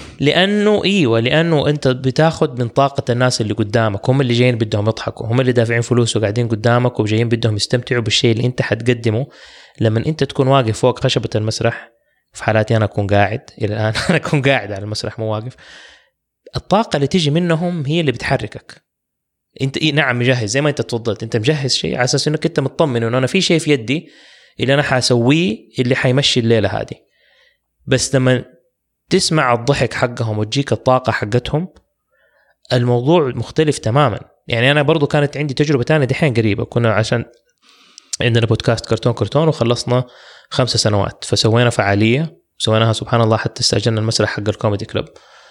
لأنه أنت بتاخد من طاقة الناس اللي قدامك، هم اللي جايين بدهم يضحكوا، هم اللي دافعين فلوس وقاعدين قدامك وجايين بدهم يستمتعوا بالشيء اللي أنت حتقدمه. لما أنت تكون واقف فوق خشبة المسرح، في حالاتي أنا أكون قاعد إلى الآن أنا أكون قاعد على المسرح مو واقف، الطاقة اللي تيجي منهم هي اللي بتحركك. أنت نعم مجهز زي ما أنت تفضلت، أنت مجهز شيء على أساس إنك أنت مطمن إنه أنا في شيء في يدي اللي أنا حاسويه اللي حيمشي الليلة هذه. بس لما تسمع الضحك حقهم وتجيك الطاقة حقتهم الموضوع مختلف تماما. يعني أنا برضو كانت عندي تجربة تانية دحين قريبة، كنا عشان عندنا بودكاست كرتون وخلصنا 5 سنوات، فسوينا فعالية وسويناها سبحان الله حتى استأجرنا المسرح حق الكوميدي كلوب،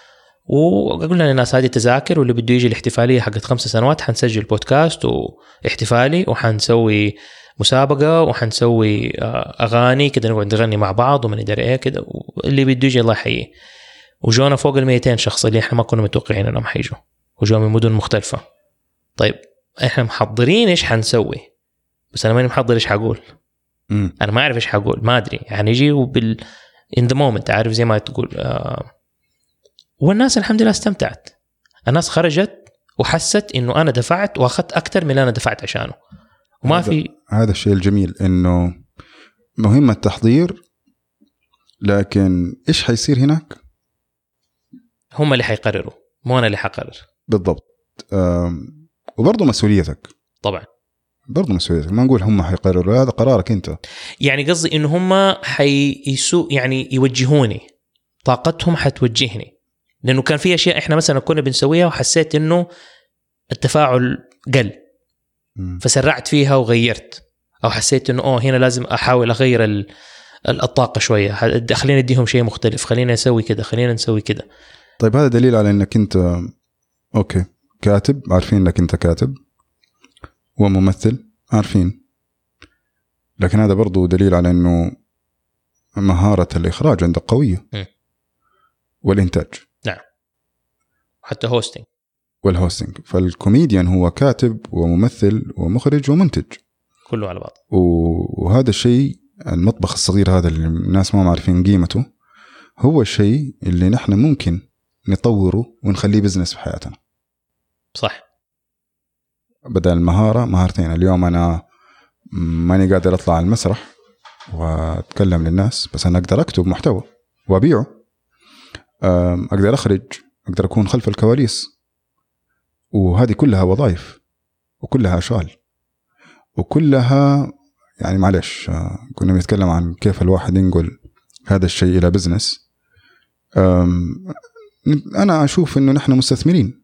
وقلنا للناس هذه تذاكر، واللي بده يجي الاحتفالية حقت 5 سنوات حنسجل بودكاست واحتفالي وحنسوي مسابقة وحنسوي أغاني كده نقعد نغني مع بعض ومن يدري إيه كده، واللي بده يجي الله يحييه. وجونا فوق 200 شخص اللي إحنا ما كنا متوقعين إنهم حيجوا، وجوا من مدن مختلفة. طيب إحنا محضرين إيش حنسوي، بس أنا ماني محضر إيش حقول. أنا ما أعرف إيش حقول، ما أدري، يعني يجي in the moment، عارف زي ما تقول. والناس الحمد لله استمتعت، الناس خرجت وحست إنه أنا دفعت وأخذت أكتر من اللي أنا دفعت عشانه. وما في هذا الشيء الجميل إنه مهم التحضير، لكن إيش حيصير هناك هم اللي حيقرروا، مو أنا اللي حقرر. بالضبط. وبرضه مسؤوليتك طبعا، برضه مسؤوليتك، ما نقول هم حيقرروا، هذا قرارك أنت. يعني قصدي إنه هم يعني يوجهوني، طاقتهم حتوجهني، لأنه كان في أشياء إحنا مثلا كنا بنسويها وحسيت إنه التفاعل قل، فسرعت فيها وغيرت، أو حسيت إنه هنا لازم أحاول أغير الطاقة شوية، خلينا نديهم شيء مختلف، خلينا نسوي كده، خلينا نسوي كده. طيب هذا دليل على إنك أنت أوكي كاتب، عارفين إنك أنت كاتب، وممثل عارفين، لكن هذا برضو دليل على إنه مهارة الإخراج عندك قوية. والإنتاج. نعم. حتى هوستينج. والهوستينج. فالكوميديان هو كاتب وممثل ومخرج ومنتج كله على بعض. وهذا الشيء، المطبخ الصغير هذا اللي الناس ما عارفين قيمته، هو الشيء اللي نحن ممكن نطوره ونخليه بزنس في حياتنا. صح. بدل المهارة مهارتين. اليوم أنا ماني قادر أطلع على المسرح وأتكلم للناس، بس أنا أقدر أكتب محتوى وأبيعه، أقدر أخرج، أقدر أكون خلف الكواليس، وهذه كلها وظائف وكلها أشغال وكلها يعني معلش. كنا بنتكلم عن كيف الواحد ينقل هذا الشيء إلى بزنس. أنا أشوف إنه نحن مستثمرين،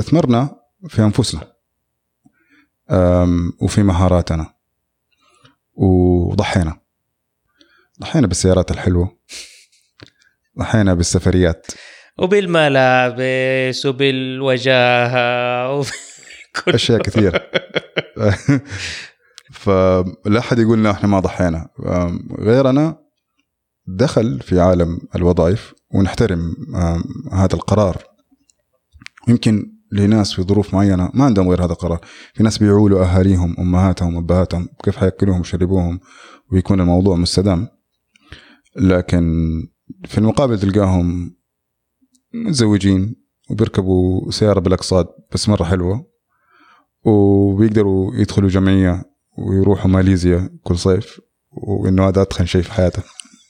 استثمرنا في أنفسنا وفي مهاراتنا، وضحينا بالسيارات الحلوة، ضحينا بالسفريات وبالملابس وبالوجاهة كل أشياء كثيرة. فلا أحد يقولنا إحنا ما ضحينا، غيرنا دخل في عالم الوظائف ونحترم هذا القرار. يمكن لناس في ظروف معينة ما عندهم غير هذا القرار، في ناس بيعولوا أهاليهم أمهاتهم أبهاتهم كيف حيأكلوهم ويشربوهم ويكون الموضوع مستدام، لكن في المقابل تلقاهم متزوجين وبيركبوا سيارة بالأقساط بس مرة حلوة، وبيقدروا يدخلوا جمعية ويروحوا ماليزيا كل صيف، وإنه هذا أدخن شيء في حياته.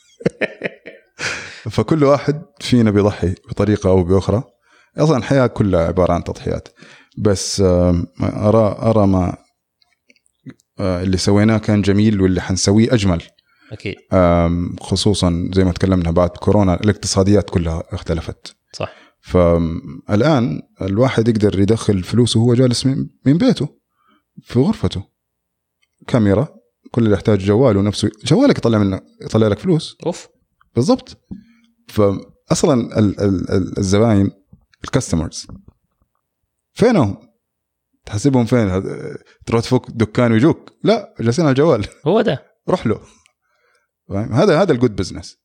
فكل واحد فينا بيضحي بطريقة أو بأخرى. أصلا الحياة كلها عبارة عن تضحيات، بس أرى ما اللي سويناه كان جميل، واللي حنسويه أجمل أكيد. خصوصا زي ما تكلمنا بعد كورونا الاقتصاديات كلها اختلفت. صح. فالآن الواحد يقدر يدخل فلوسه وهو جالس من بيته في غرفته، كاميرا، كل اللي يحتاج جواله نفسه، جوالك يطلع لك فلوس. أوف. بالضبط. فأصلا الزباين الكاستمرز فينهم؟ تحسبهم فين؟ تروح تفك دكان ويجوك؟ لا، جالسين على الجوال. هو ده، روح له. هذا الجود بزنس.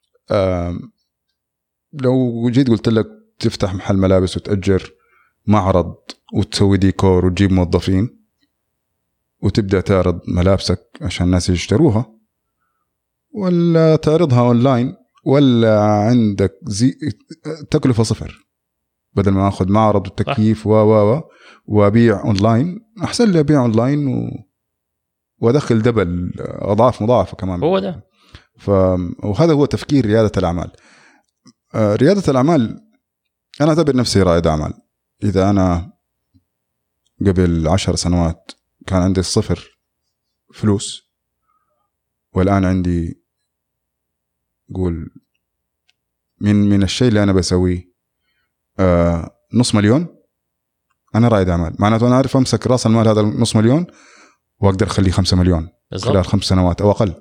لو جيت قلت لك تفتح محل ملابس وتأجر معرض وتسوي ديكور وتجيب موظفين وتبدأ تعرض ملابسك عشان الناس يشتروها، ولا تعرضها أونلاين، ولا عندك تكلفة صفر، بدل ما أخذ معرض والتكييف وأبيع أونلاين، أحسن لي أبيع أونلاين وأدخل دبل أضعاف مضاعفة كمان. هو ده. وهذا هو تفكير ريادة الأعمال. ريادة الأعمال، أنا أعتبر نفسي رائد أعمال. إذا أنا قبل 10 سنوات كان عندي 0 فلوس، والآن عندي قول من الشيء اللي أنا بسويه 500,000، أنا رائد أعمال. معناته أنا أعرف أمسك رأس المال هذا 500,000 وأقدر أخليه 5 مليون خلال 5 سنوات أو أقل.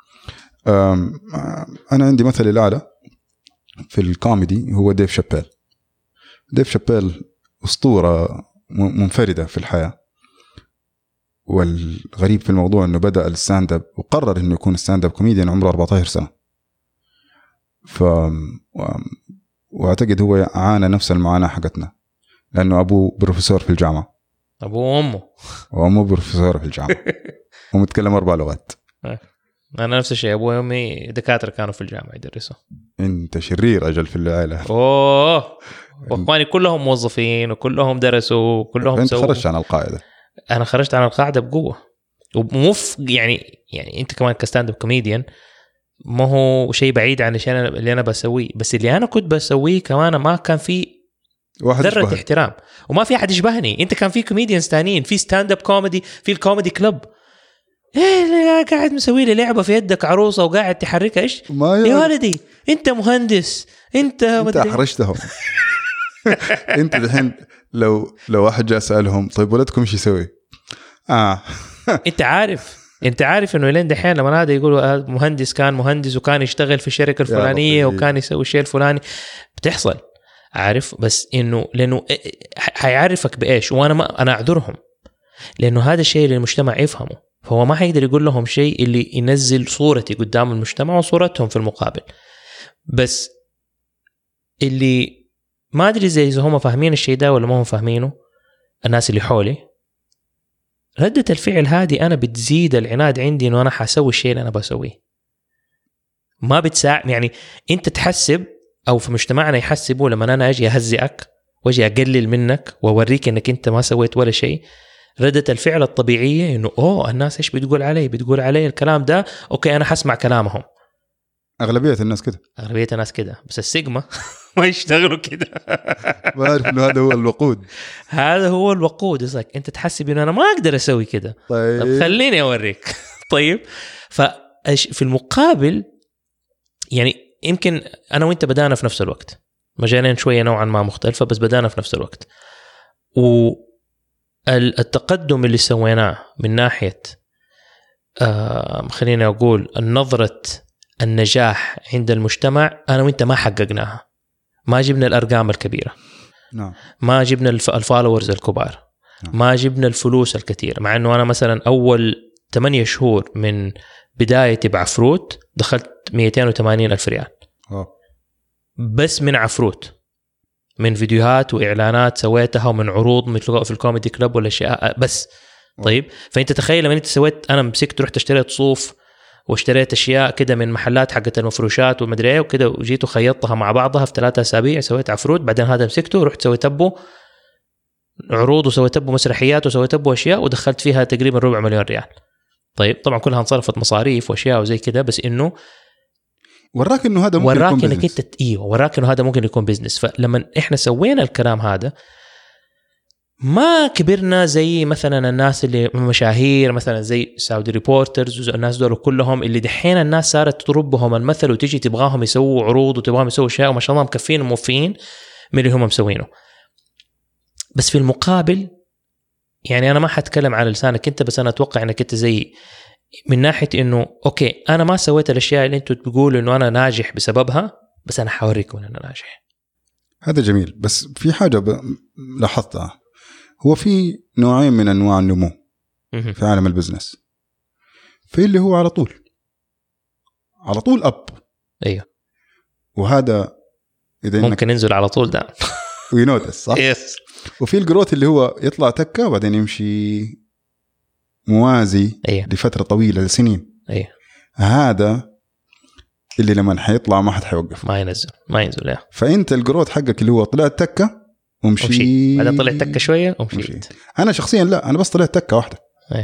أنا عندي مثل الأعلى في الكوميدي هو ديف شابيل أسطورة منفردة في الحياة. والغريب في الموضوع أنه بدأ الستاند اب وقرر أنه يكون ستاند اب كوميديان عمره 14 سنة. وأعتقد هو عانى نفس المعاناة حقتنا، لأنه أبوه بروفيسور في الجامعة، أبوه وأمه بروفيسور في الجامعة ومتكلم 4 لغات. أنا نفس الشيء، أبوي وأمي دكاترة كانوا في الجامعة يدرسوا. أنت شرير أجل في العائلة. وأخواني كلهم موظفين وكلهم درسوا وكلهم أنت خرجت عن القاعدة. أنا خرجت عن القاعدة بقوة. يعني أنت كمان كستاند اب كوميديان ما هو شيء بعيد عن الشيء اللي أنا بسويه، بس اللي أنا كنت بسويه كمان ما كان فيه ذرة احترام، وما في أحد يشبهني. أنت كان في كوميديانز تانيين، في ستاند اب كوميدي، في الكوميدي كلوب. إيه قاعد مسوي لي لعبة في يدك عروسة وقاعد تحركها؟ إيش يا ولدي؟ أنت مهندس، أنت أحرجتهم. أنت الحين لو واحد جاء سألهم طيب ولدكم إيش يسوي؟ أنت عارف إنه لين دحين لما هذا يقولوا مهندس، كان مهندس وكان يشتغل في الشركة الفلانية وكان يسوي الشيء الفلاني، بتحصل عارف. بس إنه لأنه هيعرفك بإيش، أنا أعذرهم، لأنه هذا الشيء اللي المجتمع يفهمه، فهو ما حيقدر يقول لهم شيء اللي ينزل صورتي قدام المجتمع وصورتهم في المقابل. بس اللي ما أدري إذا هم فاهمين الشيء ده ولا ما هم فاهمينه، الناس اللي حولي، ردة الفعل هذه أنا بتزيد العناد عندي إنه أنا حاسوي الشيء اللي أنا بسويه. ما بتساعد يعني أنت تحسب، أو في مجتمعنا يحسبوا لما أنا أجي أهزئك وأجي أقلل منك وأوريك إنك أنت ما سويت ولا شيء، ردة الفعل الطبيعية إنه الناس إيش بتقول علي الكلام ده، أوكي أنا حسمع كلامهم. أغلبية الناس كده، بس السيجما ما يشتغلوا كده. ما أعرف إنه هذا هو الوقود. إذا أنت تحسب إنه أنا ما أقدر أسوي كده، طيب خليني أوريك. طيب في المقابل يعني يمكن أنا وإنت بدأنا في نفس الوقت، مجالين شوية نوعا ما مختلفة، بس بدأنا في نفس الوقت. والتقدم اللي سويناه من ناحية خلينا أقول النظرة النجاح عند المجتمع أنا وإنت ما حققناها. ما جبنا الأرقام الكبيرة، ما جبنا الفالورز الكبار، ما جبنا الفلوس الكثيرة. مع أنه أنا مثلا أول 8 شهور من بدايتي بعفروت دخلت 280,000 ريال بس من عفروت، من فيديوهات وإعلانات سويتها ومن عروض مثل في الكوميدي كلاب والأشياء بس. طيب فأنت تخيل لما أنت سويت، أنا مسكت رحت اشتريت صوف واشتريت أشياء كده من محلات حقت المفروشات والمدري ايه وكده، وجيت وخيطتها مع بعضها في 3 أسابيع، سويت عفروت. بعدين هذا مسكته ورحت سويت أبو عروض وسويت أبو مسرحيات وسويت أبو أشياء ودخلت فيها تقريبا 400,000 ريال. طيب طبعا كلها انصرفت مصاريف وأشياء وزي كده، بس إنه وراك إنه هذا ممكن يكون بزنس. وراك إنه هذا ممكن يكون بزنس. فلما إحنا سوينا الكلام هذا ما كبرنا زي مثلا الناس اللي مشاهير مثلا زي ساودي ريبورترز والناس دول كلهم اللي دحين الناس صارت تضربهم المثل وتيجي تبغاهم يسووا عروض وتبغاهم يسووا أشياء وما شاء الله مكفين وموفين من اللي هم مسوينه. بس في المقابل يعني أنا ما حتكلم على لسانك أنت، بس أنا أتوقع أنك أنت زي من ناحية إنه أوكي أنا ما سويت الأشياء اللي أنتوا تقولوا إنه أنا ناجح بسببها، بس أنا حوريكم إن أنا ناجح. هذا جميل. بس في حاجة لاحظتها، هو في نوعين من أنواع النمو في عالم البزنس. في اللي هو على طول أب، أيوه، وهذا إذا ممكن ينزل على طول ده وينوتس صح. يس. وفي الجروث اللي هو يطلع تكة وبعدين يمشي موازي لفترة طويلة لسنين. هذا اللي لما حيطلع ما حد حيوقف، ما ينزل فأنت الجروث حقك اللي هو طلعت تكة ومشي، بعدين طلع تكة شوية ومشيت. أنا شخصيا لا، أنا بس طلعت تكة واحدة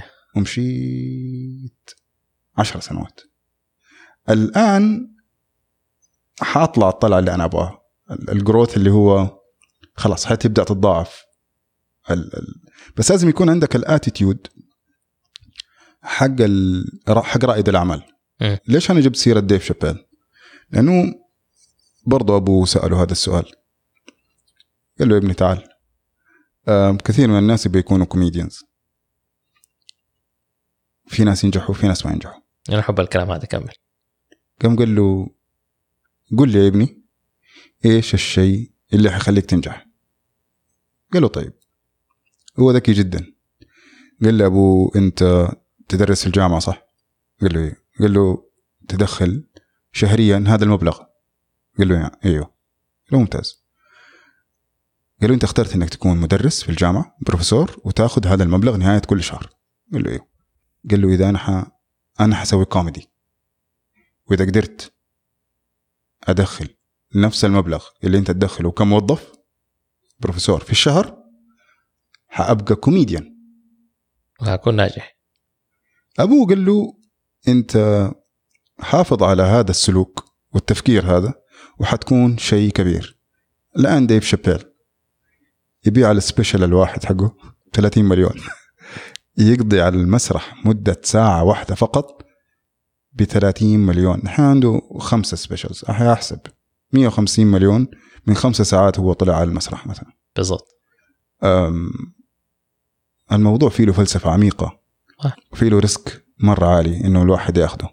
ومشيت 10 سنوات. الآن حأطلع الطلعة اللي أنا أبغاها، الجروث اللي هو خلاص حتبدأ تتضاعف. بس لازم يكون عندك الاتيتيود حق رائد الأعمال. ليش أنا جبت سيرة ديف شابيل؟ لأنه برضو أبوه سأله هذا السؤال، قال له يا ابني تعال، كثير من الناس بيكونوا كوميديانز، في ناس ينجحوا في ناس ما ينجحوا. أنا أحب الكلام هذا. كمل. قال له قل لي يا ابني إيش الشيء اللي حيخليك تنجح؟ قال له طيب، هو ذكي جدا. قال له أبو أنت تدرس في الجامعة صح؟ قال له إيه؟ قال له تدخل شهريا هذا المبلغ. قال له يعني أيوه. قال له ممتاز. قال له أنت اخترت أنك تكون مدرس في الجامعة بروفيسور وتأخذ هذا المبلغ نهاية كل شهر. قال له أيوه. قال له إذا أنا حسوي كوميدي، وإذا قدرت أدخل نفس المبلغ اللي أنت تدخله كموظف بروفيسور في الشهر، حأبقى كوميديان وهكون ناجح. أبوه قال له أنت حافظ على هذا السلوك والتفكير هذا وحتكون شيء كبير. الآن ديف شابيل يبيع على السبيشل الواحد حقه 30 مليون يقضي على المسرح مدة ساعة واحدة فقط ب30 مليون. نحن عنده 5 سبيشلز، أحسب 150 مليون من 5 ساعات هو طلع على المسرح مثلا. بالضبط. الموضوع فيه له فلسفة عميقة وفيه له ريسك مرة عالي إنه الواحد يأخده.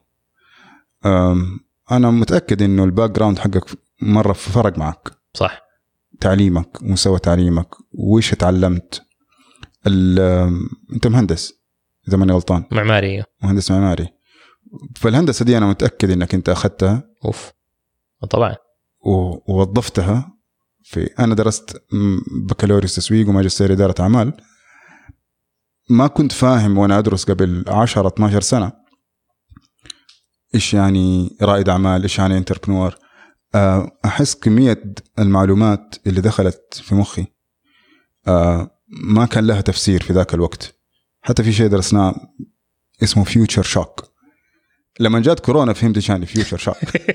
أنا متأكد إنه الباك جراوند حقك مرة فرق معك. صح. تعليمك ومستوى تعليمك وإيش تعلمت. أنت مهندس إذا ماني غلطان. معماري. مهندس معماري. فالهندسة دي أنا متأكد إنك أنت أخذتها. طبعا. ووظفتها أنا درست بكالوريوس تسويق وماجستير إدارة أعمال. ما كنت فاهم وأنا أدرس قبل 10-12 سنة إيش يعني رائد أعمال، إيش يعني انتربرنور. أحس كمية المعلومات اللي دخلت في مخي ما كان لها تفسير في ذاك الوقت. حتى في شيء درسناه اسمه فيوتشر شوك. لما جات كورونا فهمت إيش يعني فيوتشر شوك.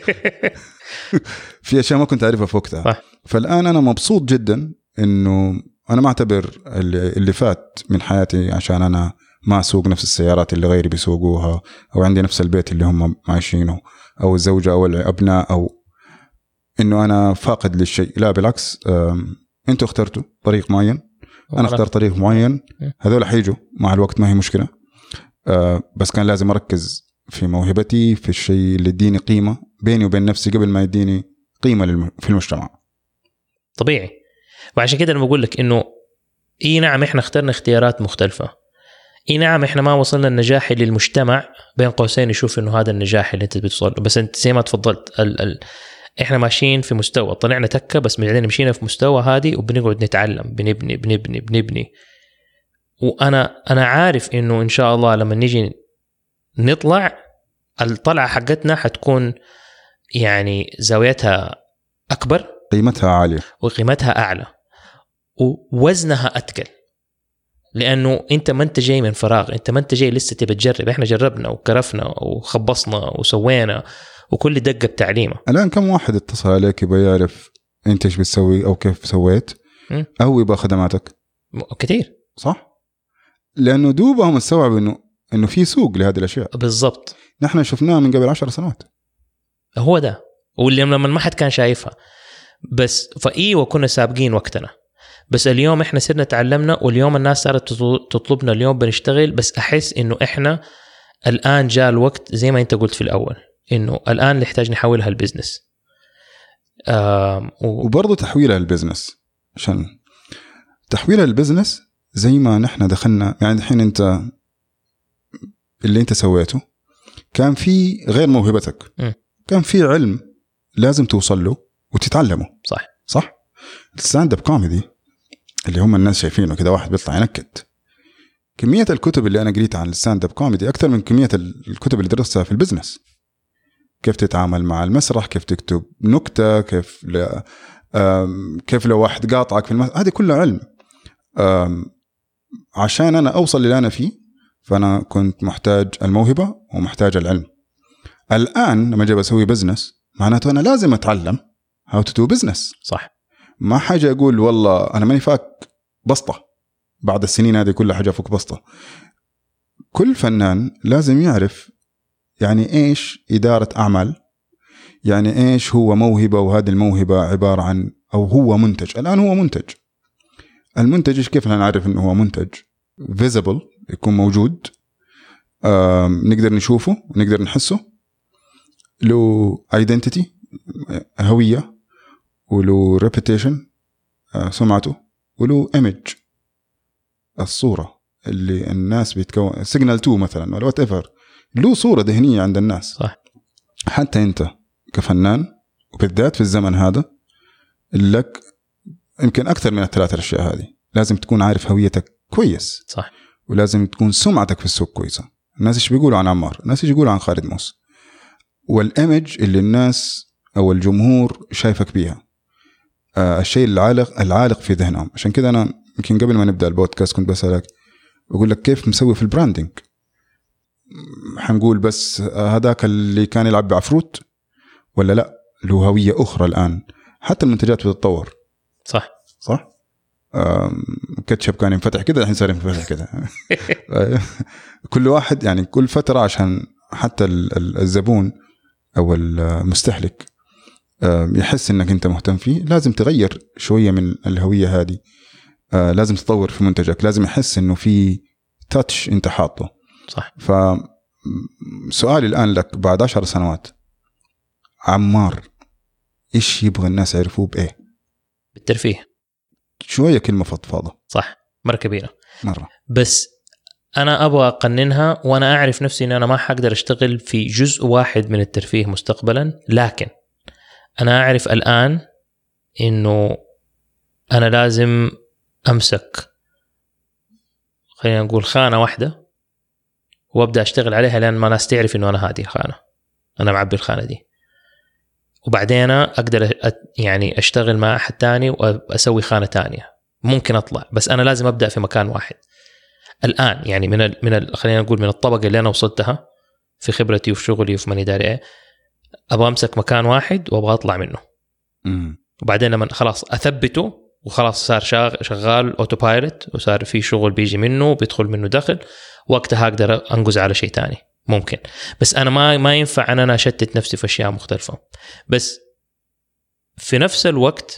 في أشياء ما كنت أعرفها في وقتها. فالآن أنا مبسوط جدا إنه أنا ما أعتبر اللي فات من حياتي عشان أنا ما أسوق نفس السيارات اللي غيري بيسوقوها، أو عندي نفس البيت اللي هم عايشينه، أو الزوجة أو الأبناء، أو إنه أنا فاقد للشيء. لا بالعكس، أنتوا اخترتوا طريق معين، أنا اختار طريق معين، هذول حيجوا مع الوقت ما هي مشكلة. بس كان لازم أركز في موهبتي، في الشيء اللي يديني قيمة بيني وبين نفسي قبل ما يديني قيمة في المجتمع. طبيعي. وعشان كده أنا بقول لك إنه نعم إحنا اخترنا اختيارات مختلفة، نعم إحنا ما وصلنا النجاح اللي المجتمع بين قوسين يشوف إنه هذا النجاح اللي أنت بتوصل، بس أنت زي ما تفضلت إحنا ماشيين في مستوى، طلعنا تكة بس بعدين مشينا في مستوى هذه وبنقعد نتعلم، بنبني. وأنا عارف إنه إن شاء الله لما نيجي نطلع الطلعة حقتنا حتكون يعني زاويتها أكبر، قيمتها عالية وقيمتها أعلى، ووزنها أتقل، لأنه أنت ما أنت جاي من فراغ، أنت ما أنت جاي لسه تبي تجرب. إحنا جربنا وكرفنا وخبصنا وسوينا وكل دقة بتعليمه. الآن كم واحد اتصل عليك يبغى يعرف أنت إيش بتسوي أو كيف سويت أو يبغى خدماتك؟ كتير، صح؟ لأنه دوبهم استوعبوا إنه في سوق لهذه الأشياء. بالضبط. نحن شفناه من قبل 10 سنوات. هو ده، واللي لما ما حد كان شايفها بس وكنا سابقين وقتنا. بس اليوم إحنا صرنا تعلمنا، واليوم الناس صارت تطلبنا، اليوم بنشتغل. بس أحس إنه إحنا الآن جاء الوقت زي ما أنت قلت في الأول، إنه الآن نحتاج نحولها البزنس. وبرضو تحويلها البزنس، عشان تحويلها البزنس زي ما نحن دخلنا. يعني الحين أنت اللي أنت سويته كان في غير موهبتك، كان في علم لازم توصل له وتتعلمه. صح. الستاند اب كوميدي اللي هم الناس شايفينه كده واحد بيطلع ينكت، كمية الكتب اللي أنا قريتها عن الستاند اب كوميدي أكثر من كمية الكتب اللي درستها في البزنس. كيف تتعامل مع المسرح، كيف تكتب نكتة، كيف لو واحد قاطعك في المسرح، هذه كلها علم. عشان أنا أوصل اللي أنا فيه فأنا كنت محتاج الموهبة ومحتاج العلم. الآن لما جاي بسوي بزنس معناته أنا لازم أتعلم how to do business. صح. ما حاجة أقول والله أنا ماني فاك بسطة بعد السنين هذه كل حاجة فوق بسطة. كل فنان لازم يعرف يعني إيش إدارة أعمال، يعني إيش هو موهبة، وهذه الموهبة عبارة عن أو هو منتج. الآن هو منتج. المنتج إيش كيف نعرف إنه هو منتج؟ visible، يكون موجود، نقدر نشوفه ونقدر نحسه، له identity هوية، وله reputation سمعته، وله image الصورة اللي الناس بيتكون signal 2 مثلا ولا whatever، له صورة ذهنية عند الناس. صح. حتى أنت كفنان وبالذات في الزمن هذا لك يمكن أكثر من الثلاثة الأشياء هذه. لازم تكون عارف هويتك كويس. صح. ولازم تكون سمعتك في السوق كويسة. الناس إيش بيقولوا عن عمار، الناس إيش يقولوا عن خالد موس، والإيمج اللي الناس أو الجمهور شايفك بيها، الشيء العالق في ذهنهم. عشان كده أنا يمكن قبل ما نبدأ البودكاست كنت بسألك بقول لك كيف مسوي في البراندينج. حنقول بس هذاك اللي كان يلعب بعفروت ولا لا، له هوية أخرى. الآن حتى المنتجات بتتطور. صح. كاتشب كان ينفتح كده، الحين صار ينفتح كده. كل واحد يعني كل فترة عشان حتى الزبون أو المستهلك يحس إنك أنت مهتم فيه، لازم تغير شوية من الهوية هذه. لازم تطور في منتجك، لازم يحس إنه في تاتش أنت حاطه. صح. فسؤالي الآن لك بعد 10 سنوات، عمار إيش يبغى الناس يعرفوه بإيه؟ بالترفيه. شوية كلمة فضفاضة. صح، مرة كبيرة مرة. بس أنا أبغى أقننها، وأنا أعرف نفسي إن أنا ما حقدر أشتغل في جزء واحد من الترفيه مستقبلا، لكن أنا أعرف الآن إنه أنا لازم أمسك، خلينا نقول خانة واحدة وأبدأ أشتغل عليها، لأن ما ناس تعرف إنه أنا هذه الخانة، أنا معبي الخانة دي، وبعدين أقدر يعني أشتغل مع أحد تاني وأسوي خانة تانية، ممكن أطلع. بس أنا لازم أبدأ في مكان واحد الآن. يعني خلينا نقول من الطبقة اللي أنا وصلتها في خبرتي وفي شغلي وفي ماني داري، أبغى أمسك مكان واحد وأبغى أطلع منه. وبعدين لما خلاص أثبته وخلاص صار شغال أوتو بايلوت وصار في شغل بيجي منه بيدخل منه دخل، وقتها أقدر أنقز على شيء تاني ممكن. بس أنا ما ينفع أن أنا أشتت نفسي في أشياء مختلفة. بس في نفس الوقت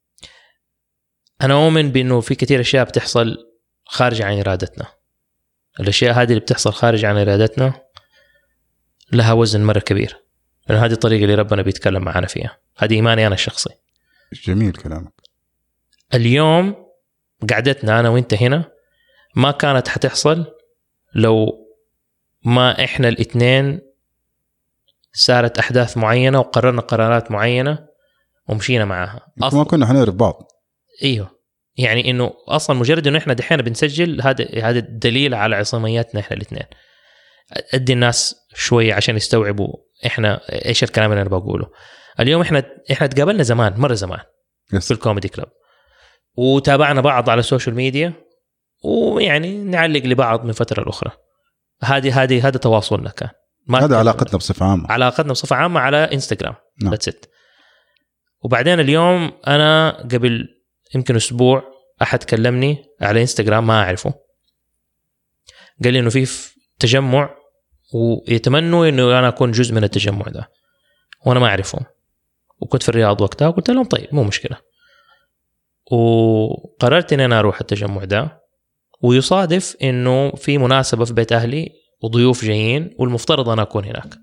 أنا أؤمن بأنه في كثير أشياء بتحصل خارج عن إرادتنا. الأشياء هذه اللي بتحصل خارج عن إرادتنا لها وزن مرة كبير، لأن هذه الطريقة اللي ربنا بيتكلم معنا فيها. هذه إيماني أنا الشخصي. جميل كلامك. اليوم قعدتنا أنا وإنت هنا ما كانت حتحصل لو ما إحنا الاثنين صارت أحداث معينة وقررنا قرارات معينة ومشينا معاها. ما كنا حنعرف بعض. ايوه، يعني انه اصلا مجرد انه احنا دحين بنسجل هذا الدليل على عصامياتنا احنا الاثنين. ادي الناس شويه عشان يستوعبوا احنا ايش الكلام اللي انا بقوله. اليوم احنا تقابلنا زمان، مره زمان في الكوميدي كلاب، وتابعنا بعض على السوشيال ميديا، ويعني نعلق لبعض من فتره لاخرى. هذا تواصلنا كان. هذا علاقتنا بصفه عامه على انستغرام. ذاتس ات. وبعدين اليوم أنا قبل يمكن أسبوع أحد كلمني على إنستغرام ما أعرفه، قال لي إنه في تجمع ويتمنوا إنه أنا أكون جزء من التجمع ده، وأنا ما أعرفهم، وكنت في الرياض وقتها. قلت لهم طيب مو مشكلة، وقررت إن أنا أروح التجمع ده. ويصادف إنه في مناسبة في بيت أهلي وضيوف جايين، والمفترض أنا أكون هناك.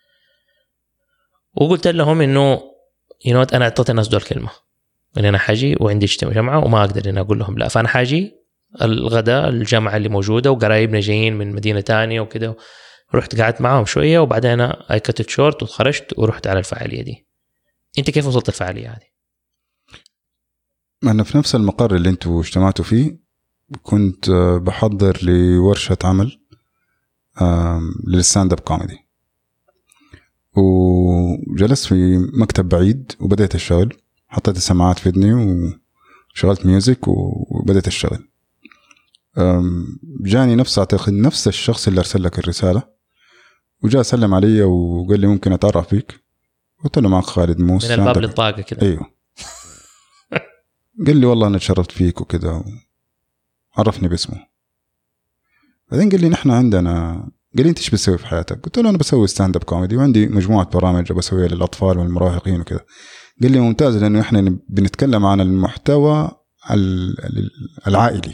وقلت لهم إنه أنا أعطيت الناس دول كلمة إن أنا حاجي وعندي اجتماع جمعة وما أقدر إن أقول لهم لا، فأنا حاجي الغداء الجامعة اللي موجودة وقرايبنا جايين من مدينة تانية وكده. رحت قعدت معهم شوية وبعدين أنا أكتت شورت وخرجت ورحت على الفعالية دي. أنت كيف وصلت الفعالية هذه؟ أنا في نفس المقر اللي أنتوا اجتمعتوا فيه كنت بحضر لورشة عمل للستاند اب كوميدي، وجلست في مكتب بعيد وبدأت الشغل. حطيت السماعات في ودني وشغلت ميوزك وبدأت الشغل. جاني أعتقد نفس الشخص اللي أرسل لك الرسالة، وجاء سلم علي وقال لي ممكن أتعرف بيك. قلت له معك خالد موسى من الباب للطاقة كده. أيوه. قال لي والله أنا تشرفت فيك وكده، عرفني باسمه. بعدين قال لي نحن عندنا، قال لي انت ايش بتسوي في حياتك؟ قلت له انا بسوي ستاند اب كوميدي وعندي مجموعه برامج بسويها للاطفال والمراهقين وكذا. قال لي ممتاز، لانه احنا بنتكلم عن المحتوى العائلي.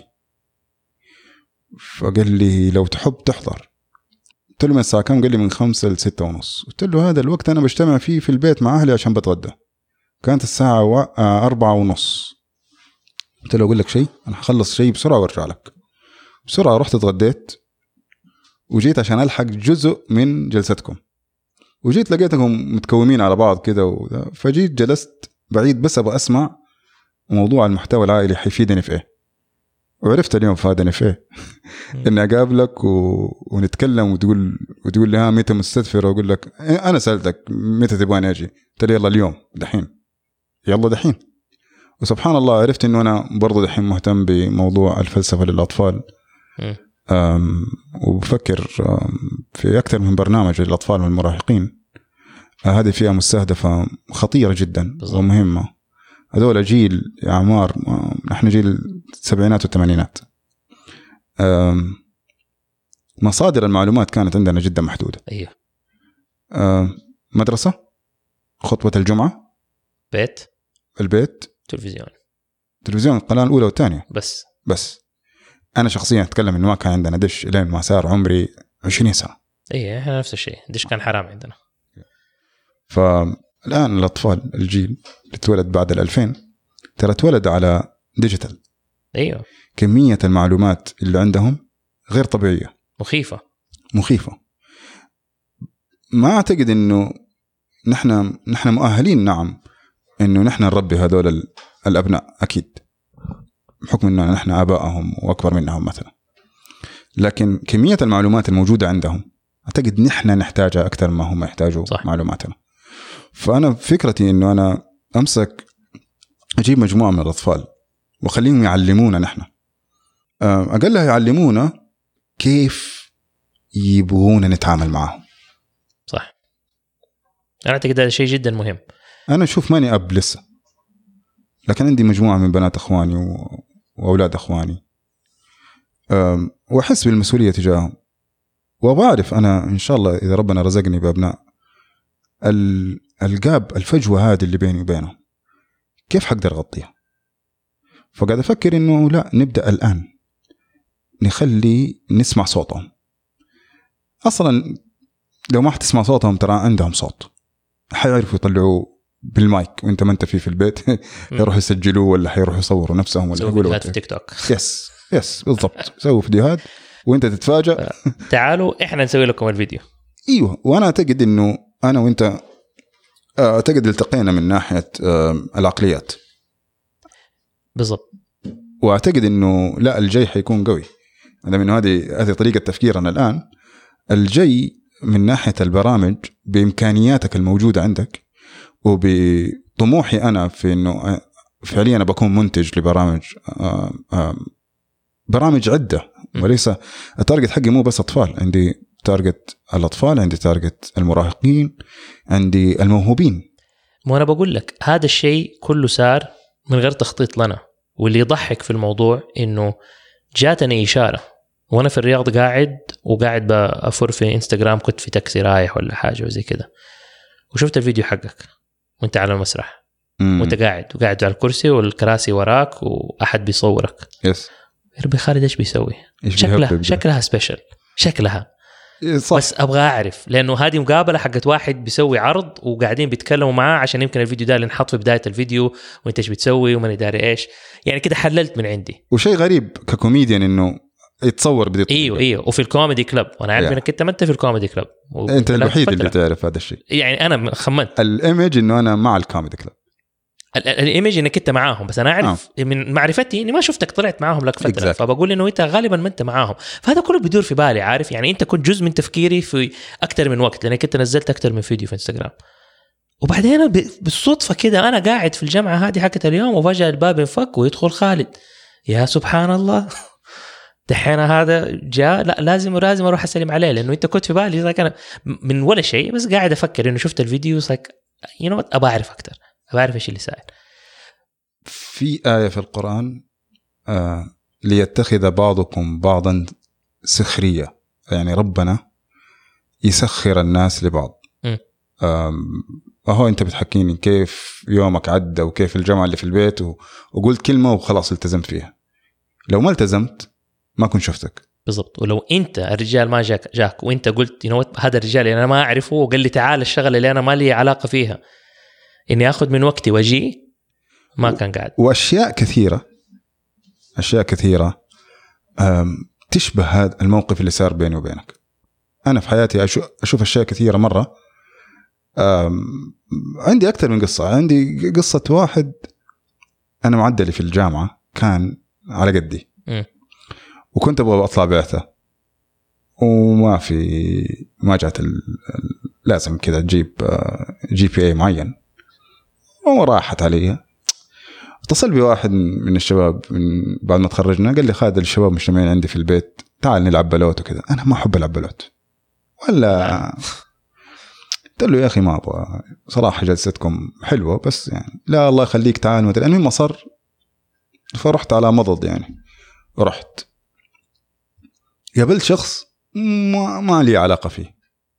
فقال لي لو تحب تحضر. قلت له من الساعه كم؟ قال لي من 5 ل 6:30. قلت له هذا الوقت انا بجتمع فيه في البيت مع اهلي عشان بتغدى. كانت الساعه 4:30. قلت له اقول لك شيء، انا هخلص شيء بسرعه وارجع لك. بسرعه رحت اتغديت وجيت عشان ألحق جزء من جلستكم، وجيت لقيتكم متكومين على بعض كده فجيت جلست بعيد بس أبغى أسمع موضوع المحتوى العائلي حيفيدني في إيه. وعرفت اليوم فادني في إيه. إني أقابلك ونتكلم وتقول لي ها متى مستدفر، وأقول لك أنا سألتك متى تبغاني أجي، قلت لي يلا اليوم دحين، يلا دحين. وسبحان الله عرفت إنه أنا برضو دحين مهتم بموضوع الفلسفة للأطفال. وبفكر في أكثر من برنامج للأطفال والمراهقين. هذه فيها مستهدفة خطيرة جدا ومهمة. هذول جيل أعمار، نحن جيل السبعينات والثمانينات. مصادر المعلومات كانت عندنا جدا محدودة. أيوه. مدرسة، خطوة الجمعة، البيت، تلفزيون القناة الأولى والثانية بس. أنا شخصيا أتكلم إنه ما كان عندنا دش لين ما صار عمري 20 سنة. إيه إحنا نفس الشيء، دش كان حرام عندنا. فالآن الأطفال الجيل اللي اتولد بعد 2000 ترى اتولد على ديجيتال. أيوه. كمية المعلومات اللي عندهم غير طبيعية، مخيفة. ما أعتقد إنه نحن مؤهلين، نعم، إنه نحن نربي هذول الأبناء أكيد، بحكم أننا نحن آبائهم وأكبر منهم مثلا. لكن كمية المعلومات الموجودة عندهم أعتقد نحن نحتاجها أكثر ما هم يحتاجوا معلوماتنا. فأنا فكرتي أنه أنا أمسك أجيب مجموعة من الأطفال وخليهم يعلمونا، نحن أقلها يعلمونا كيف يبغون نتعامل معهم. صح. أنا أعتقد هذا شيء جدا مهم. أنا أشوف ماني أب لسه، لكن عندي مجموعة من بنات أخواني وأولاد أخواني، وأحس بالمسؤولية تجاههم. وبعرف أنا إن شاء الله إذا ربنا رزقني بأبناء، الفجوة هذه اللي بيني وبينهم كيف حقدر أغطيها. فقاعد أفكر إنه لا، نبدأ الآن، نخلي نسمع صوتهم. أصلا لو ما حتسمع صوتهم ترى عندهم صوت، حيعرفوا يطلعوا بالمايك وانت ما انت في البيت يروحوا يسجلوه ولا حيروحوا يصوروا نفسهم ولا يقولوا في تيك توك. يس بالضبط. سووا فيديوهات وانت تتفاجأ. تعالوا احنا نسوي لكم الفيديو. ايوه. وانا اعتقد انه انا وانت اعتقد التقينا من ناحية العقليات بالضبط. واعتقد انه لا الجاي حيكون قوي. انا من هذه طريقة تفكيرنا الان. الجاي من ناحية البرامج بإمكانياتك الموجودة عندك وبطموحي أنا في أنه فعليا أنا بكون منتج لبرامج برامج عدة، وليس التارجت حقي مو بس أطفال. عندي تارجت الأطفال، عندي تارجت المراهقين، عندي الموهوبين. وأنا بقول لك هذا الشيء كله صار من غير تخطيط لنا. واللي يضحك في الموضوع إنه جاتني إشارة وأنا في الرياض قاعد بأفر في إنستغرام، كنت في تاكسي رايح ولا حاجة وزي كده، وشفت الفيديو حقك وانت على المسرح وانت قاعد على الكرسي والكراسي وراك وأحد بيصورك. يس. ربي خالد ايش بيسوي؟ شكلها سبيشل، شكلها صح. بس أبغى أعرف، لأنه هذه مقابلة حقت واحد بيسوي عرض وقاعدين بيتكلموا معاه عشان يمكن الفيديو ده اللي نحط في بداية الفيديو وانت ايش بتسوي ومن داري ايش. يعني كده حللت من عندي. وشيء غريب ككوميديان إنه يتصور بدي. ايوه وفي الكوميدي كلاب، وانا عارف انك انت ما انت في الكوميدي كلاب، انت الوحيد اللي تعرف هذا الشيء. يعني انا خمنت الايمج انه انا مع الكوميدي كلاب، الايمج انك انت معاهم، بس انا اعرف من معرفتي اني ما شفتك طلعت معاهم لك فتره فبقول انه انت غالبا ما انت معاهم. فهذا كله بيدور في بالي، عارف يعني انت كنت جزء من تفكيري في اكثر من وقت، لانك انت نزلت اكثر من فيديو في انستغرام. وبعدين بالصدفه كده انا قاعد في الجامعه هذه حقت اليوم وفجاه الباب انفك ويدخل خالد. يا سبحان الله، دحين هذا جاء، لا لازم اروح اسلم عليه، لانه انت كنت في بالي زي كان من ولا شيء، بس قاعد افكر انه شفت الفيديو صك ابى اعرف اكثر، ابى اعرف ايش اللي صاير. في آية في القرآن ليتخذ بعضكم بعضا سخرية، يعني ربنا يسخر الناس لبعض. أهو أنت بتحكيني كيف يومك عدى وكيف الجامعة اللي في البيت وقلت كلمة وخلاص التزمت فيها. لو ما التزمت ما كنت شفتك. بالضبط. ولو انت الرجال ما جاك وانت قلت هذا الرجال اللي انا ما اعرفه وقال لي تعال الشغله اللي انا ما لي علاقه فيها اني اخذ من وقتي واجي، ما كان قاعد. واشياء كثيره تشبه هذا الموقف اللي صار بيني وبينك. انا في حياتي اشوف اشياء كثيره مره. عندي اكثر من قصه. عندي قصه واحد انا معدلي في الجامعه كان على قدي وكنت ابغى اطلع بعثه ما جات لازم كذا تجيب GPA معين وراحت علي. اتصل بي واحد من الشباب من بعد ما تخرجنا، قال لي خالد الشباب مجتمعين عندي في البيت تعال نلعب بلوت وكذا. انا ما احب العب بلوت ولا قلت له يا اخي ما ابغى صراحه، جلستكم حلوه بس يعني لا الله يخليك تعال مثلا. المهم مصر، فرحت على مضض يعني. رحت قابلت شخص ما لي علاقه فيه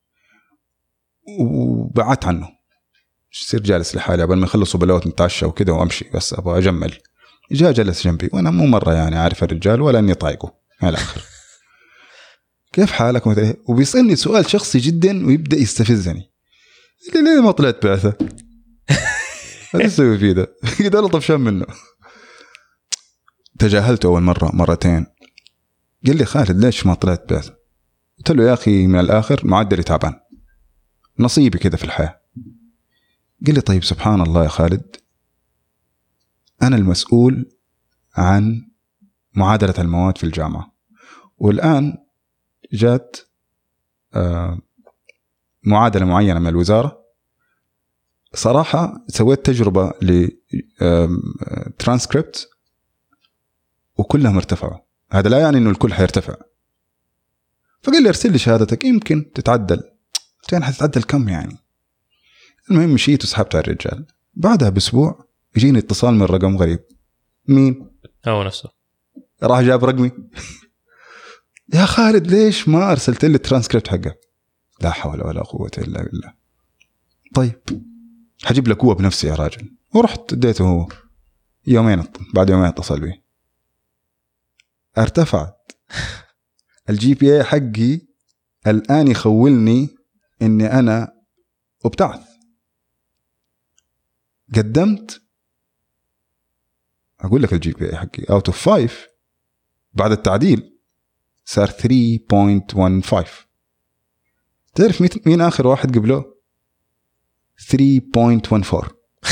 وبعدت عنه. يصير جالس لحالي قبل ما يخلصوا بلوت نتعشى وكذا وامشي، بس ابغى اجمل. جاء جلس جنبي وانا مو مره يعني عارف الرجال ولا اني طايقه على الاخر. كيف حالك مثلا؟ وبيسالني سؤال شخصي جدا ويبدا يستفزني. ليه ما طلعت بعثه؟ ايش اسوي فيه ده؟ كده انا طفشان منه. تجاهلته اول مره مرتين. قال لي خالد ليش ما طلعت بعثه؟ قلت له يا اخي من الاخر معدلي تعبان، نصيبي كده في الحياه. قال لي طيب سبحان الله يا خالد، أنا المسؤول عن معادلة المواد في الجامعة، والآن جات معادلة معينة من الوزارة. صراحة سويت تجربة لترانسكريبت وكلهم ارتفعوا. هذا لا يعني إنه الكل حيرتفع. فقال لي ارسل لي شهادتك يمكن تتعدل. قلت حتتعدل كم يعني؟ المهم مشيت وسحبت على الرجال. بعدها بأسبوع يجيني اتصال من رقم غريب. مين؟ هو نفسه. راح جاب رقمي. يا خالد ليش ما أرسلت لي الترانسكريبت حقك؟ لا حول ولا قوة إلا بالله. طيب حجيب لك قوة بنفسي يا راجل. ورحت اديته هو. بعد يومين اتصل بي. ارتفعت الجي بي اي حقي الآن يخولني إني أنا أبتعث. قدمت أقول لك الجي بي اي حقي out of 5 بعد التعديل صار 3.15. تعرف مين آخر واحد قبله؟ 3.14.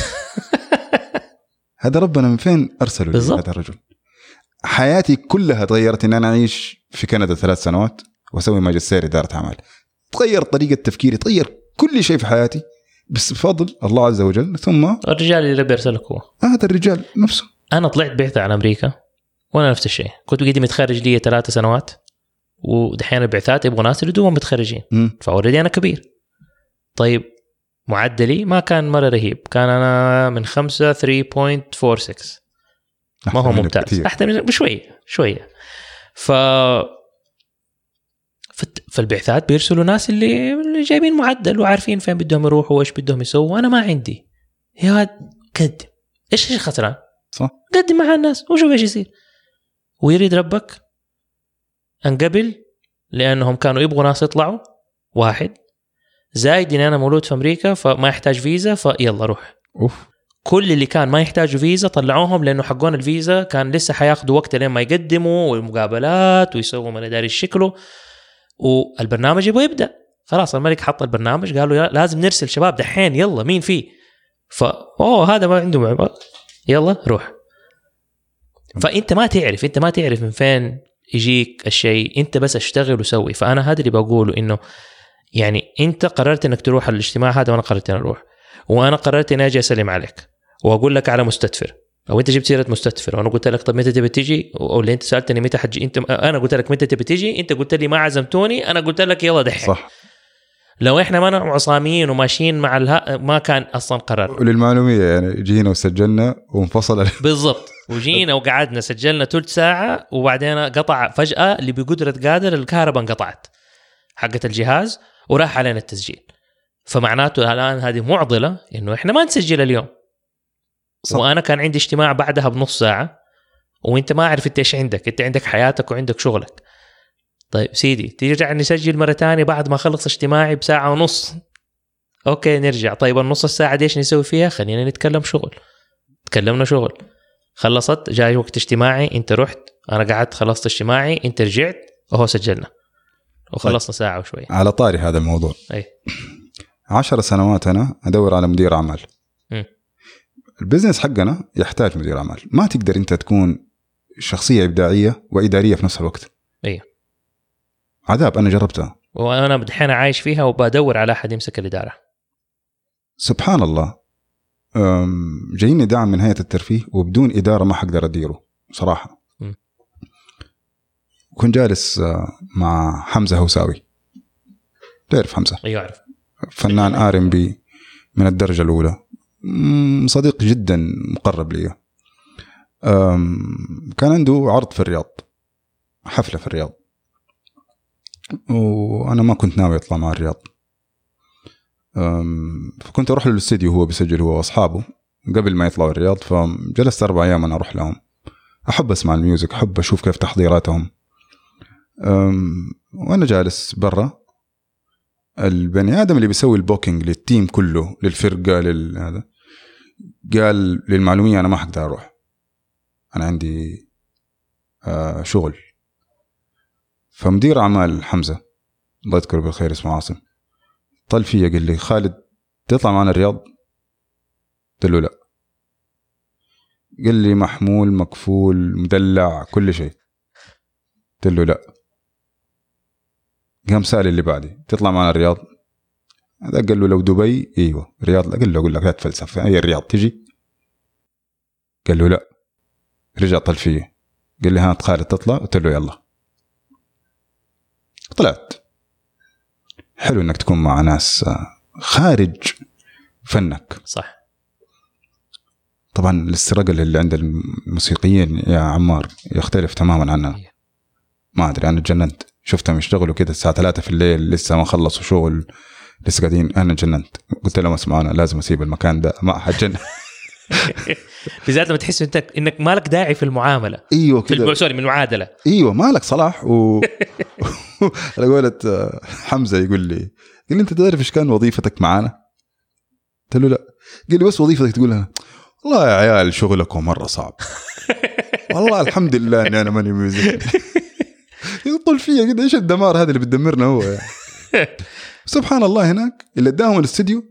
هذا ربنا من فين أرسله لي هذا الرجل. حياتي كلها تغيرت إن أنا أعيش في كندا 3 سنوات وأسوي ماجستير إدارة أعمال. تغير طريقة تفكيري، تغير كل شيء في حياتي بس بفضل الله عز وجل. ثم الرجال اللي بيرسلك هو هذا الرجال نفسه. أنا طلعت بعثة على أمريكا وأنا نفس الشيء، كنت قدي متخرج لي 3 سنوات ودحين البعثات يبغوا ناس اللي دوما متخرجين. فأوريدي أنا كبير. طيب معدلي ما كان مرة رهيب، كان أنا من 5 3.46 ما هو ممتاز، أحسن بشوية. فالبعثات بيرسلوا ناس اللي جايبين معدل وعارفين فين بدهم يروحوا وإيش بدهم يسووا. أنا ما عندي يا قدم إيش خسران صح، قدم مع الناس وشوف إيش يصير. ويريد ربك انقبل لأنهم كانوا يبغوا ناس يطلعوا، واحد زايد إن أنا مولود في أمريكا فما يحتاج فيزا فيلا روح. كل اللي كان ما يحتاجوا فيزا طلعوهم لأنه حقون الفيزا كان لسه حياخدوا وقت لين ما يقدموا والمقابلات ويسووا من داري الشكله والبرنامج يبغى يبدأ. خلاص الملك حط البرنامج قالوا لازم نرسل شباب دحين يلا مين فيه. هذا ما عنده معبر يلا روح. فأنت ما تعرف من فين يجيك الشيء، أنت بس اشتغل وسوي. فأنا هذا اللي بقوله إنه يعني أنت قررت إنك تروح الاجتماع هذا وأنا قررت إن أروح، وأنا قررت إن أجي أسلم عليك وأقول لك على مستدفر، أو أنت جبت سيرة مستدفر وأنا قلت لك طب متى تبي تيجي، أو اللي أنت سألتني متى حجي أنت، أنا قلت لك متى تبي تيجي، أنت قلت لي ما عزمتوني، أنا قلت لك يلا دحين. صح. لو إحنا ما عصاميين وماشيين مع ما كان أصلا قرار. وللمعلومية يعني جينا وسجلنا وانفصل بالضبط، وجينا وقعدنا سجلنا 3 ساعة وبعدين قطع فجأة اللي بقدرة قادر الكهرباء انقطعت حقة الجهاز وراح علينا التسجيل. فمعناته الآن هذه معضلة إنه إحنا ما نسجل اليوم. صح. وأنا كان عندي اجتماع بعدها بنص ساعة وإنت ما عارف إنت إيش عندك، إنت عندك حياتك وعندك شغلك. طيب سيدي ترجع نسجل مرة تانية بعد ما خلص اجتماعي بساعة ونص. أوكي نرجع. طيب النص الساعة دي إيش نسوي فيها؟ خلينا نتكلم شغل. تكلمنا شغل، خلصت جاي وقت اجتماعي أنت رحت، أنا قعدت خلصت اجتماعي أنت رجعت وهو سجلنا وخلصنا ساعة وشوية. على طاري هذا الموضوع، 10 سنوات أنا أدور على مدير أعمال. البزنس حقنا يحتاج مدير أعمال. ما تقدر أنت تكون شخصية إبداعية وإدارية في نفس الوقت. عذاب. أنا جربتها وأنا بدحين عايش فيها وبدور على أحد يمسك الإدارة. سبحان الله. جايني دعم من هيئة الترفيه وبدون إدارة ما حقدر أديره صراحة. كنت جالس مع حمزة هوساوي. تعرف حمزة؟ أيوة أعرف. فنان R&B من الدرجة الأولى، صديق جدا مقرب لي. كان عنده عرض في الرياض، حفلة في الرياض، وأنا ما كنت ناوي أطلع مع الرياض. فكنت أروح للاستديو وهو بيسجل هو وأصحابه قبل ما يطلعوا الرياض. فجلست 4 أيام أنا أروح لهم، أحب أسمع الميوزك، أحب أشوف كيف تحضيراتهم. وأنا جالس برا، البني آدم اللي بيسوي البوكينج للتيم كله للفرقة هذا قال للمعلومية أنا ما حقدر أروح، أنا عندي شغل. فمدير أعمال حمزة الله يذكره بالخير اسمه عاصم طل فيا قال لي خالد تطلع معنا الرياض؟ قلت له لا. قال لي محمول مكفول مدلع كل شيء. قلت له لا. قام سأل اللي بعدي تطلع معنا الرياض؟ هذا قال له لو دبي ايوه، رياض لا. قال له اقول لك لا تفلسف، هي الرياض تجي؟ قال له لا. رجع طل فيه قال لي ها خالد تطلع؟ قلت له يلا. طلعت. حلو انك تكون مع ناس خارج فنك. صح. طبعا الاستراجل اللي عند الموسيقيين يا عمار يختلف تماما عننا. ما ادري انا تجننت، شفتهم يشتغلوا كده الساعه 3 في الليل لسه ما خلصوا شغل لسه قاعدين. انا تجننت، قلت لهم اسمعوا انا لازم اسيب المكان ده ما حجن. بالذات لما تحس انك مالك داعي في المعامله. ايوه كده، سوري، من المعادله. ايوه مالك صلاح على قولة حمزه يقول لي انت تعرف ايش كان وظيفتك معانا؟ قلت له لا. قال لي بس وظيفتك تقولها والله يا عيال شغلكم مره صعب. والله الحمد لله اني انا ماني ميوزك. يطل فيا كده، ايش الدمار هذا اللي بتدمرنا هو يعني. سبحان الله، هناك اللي اداهم الاستديو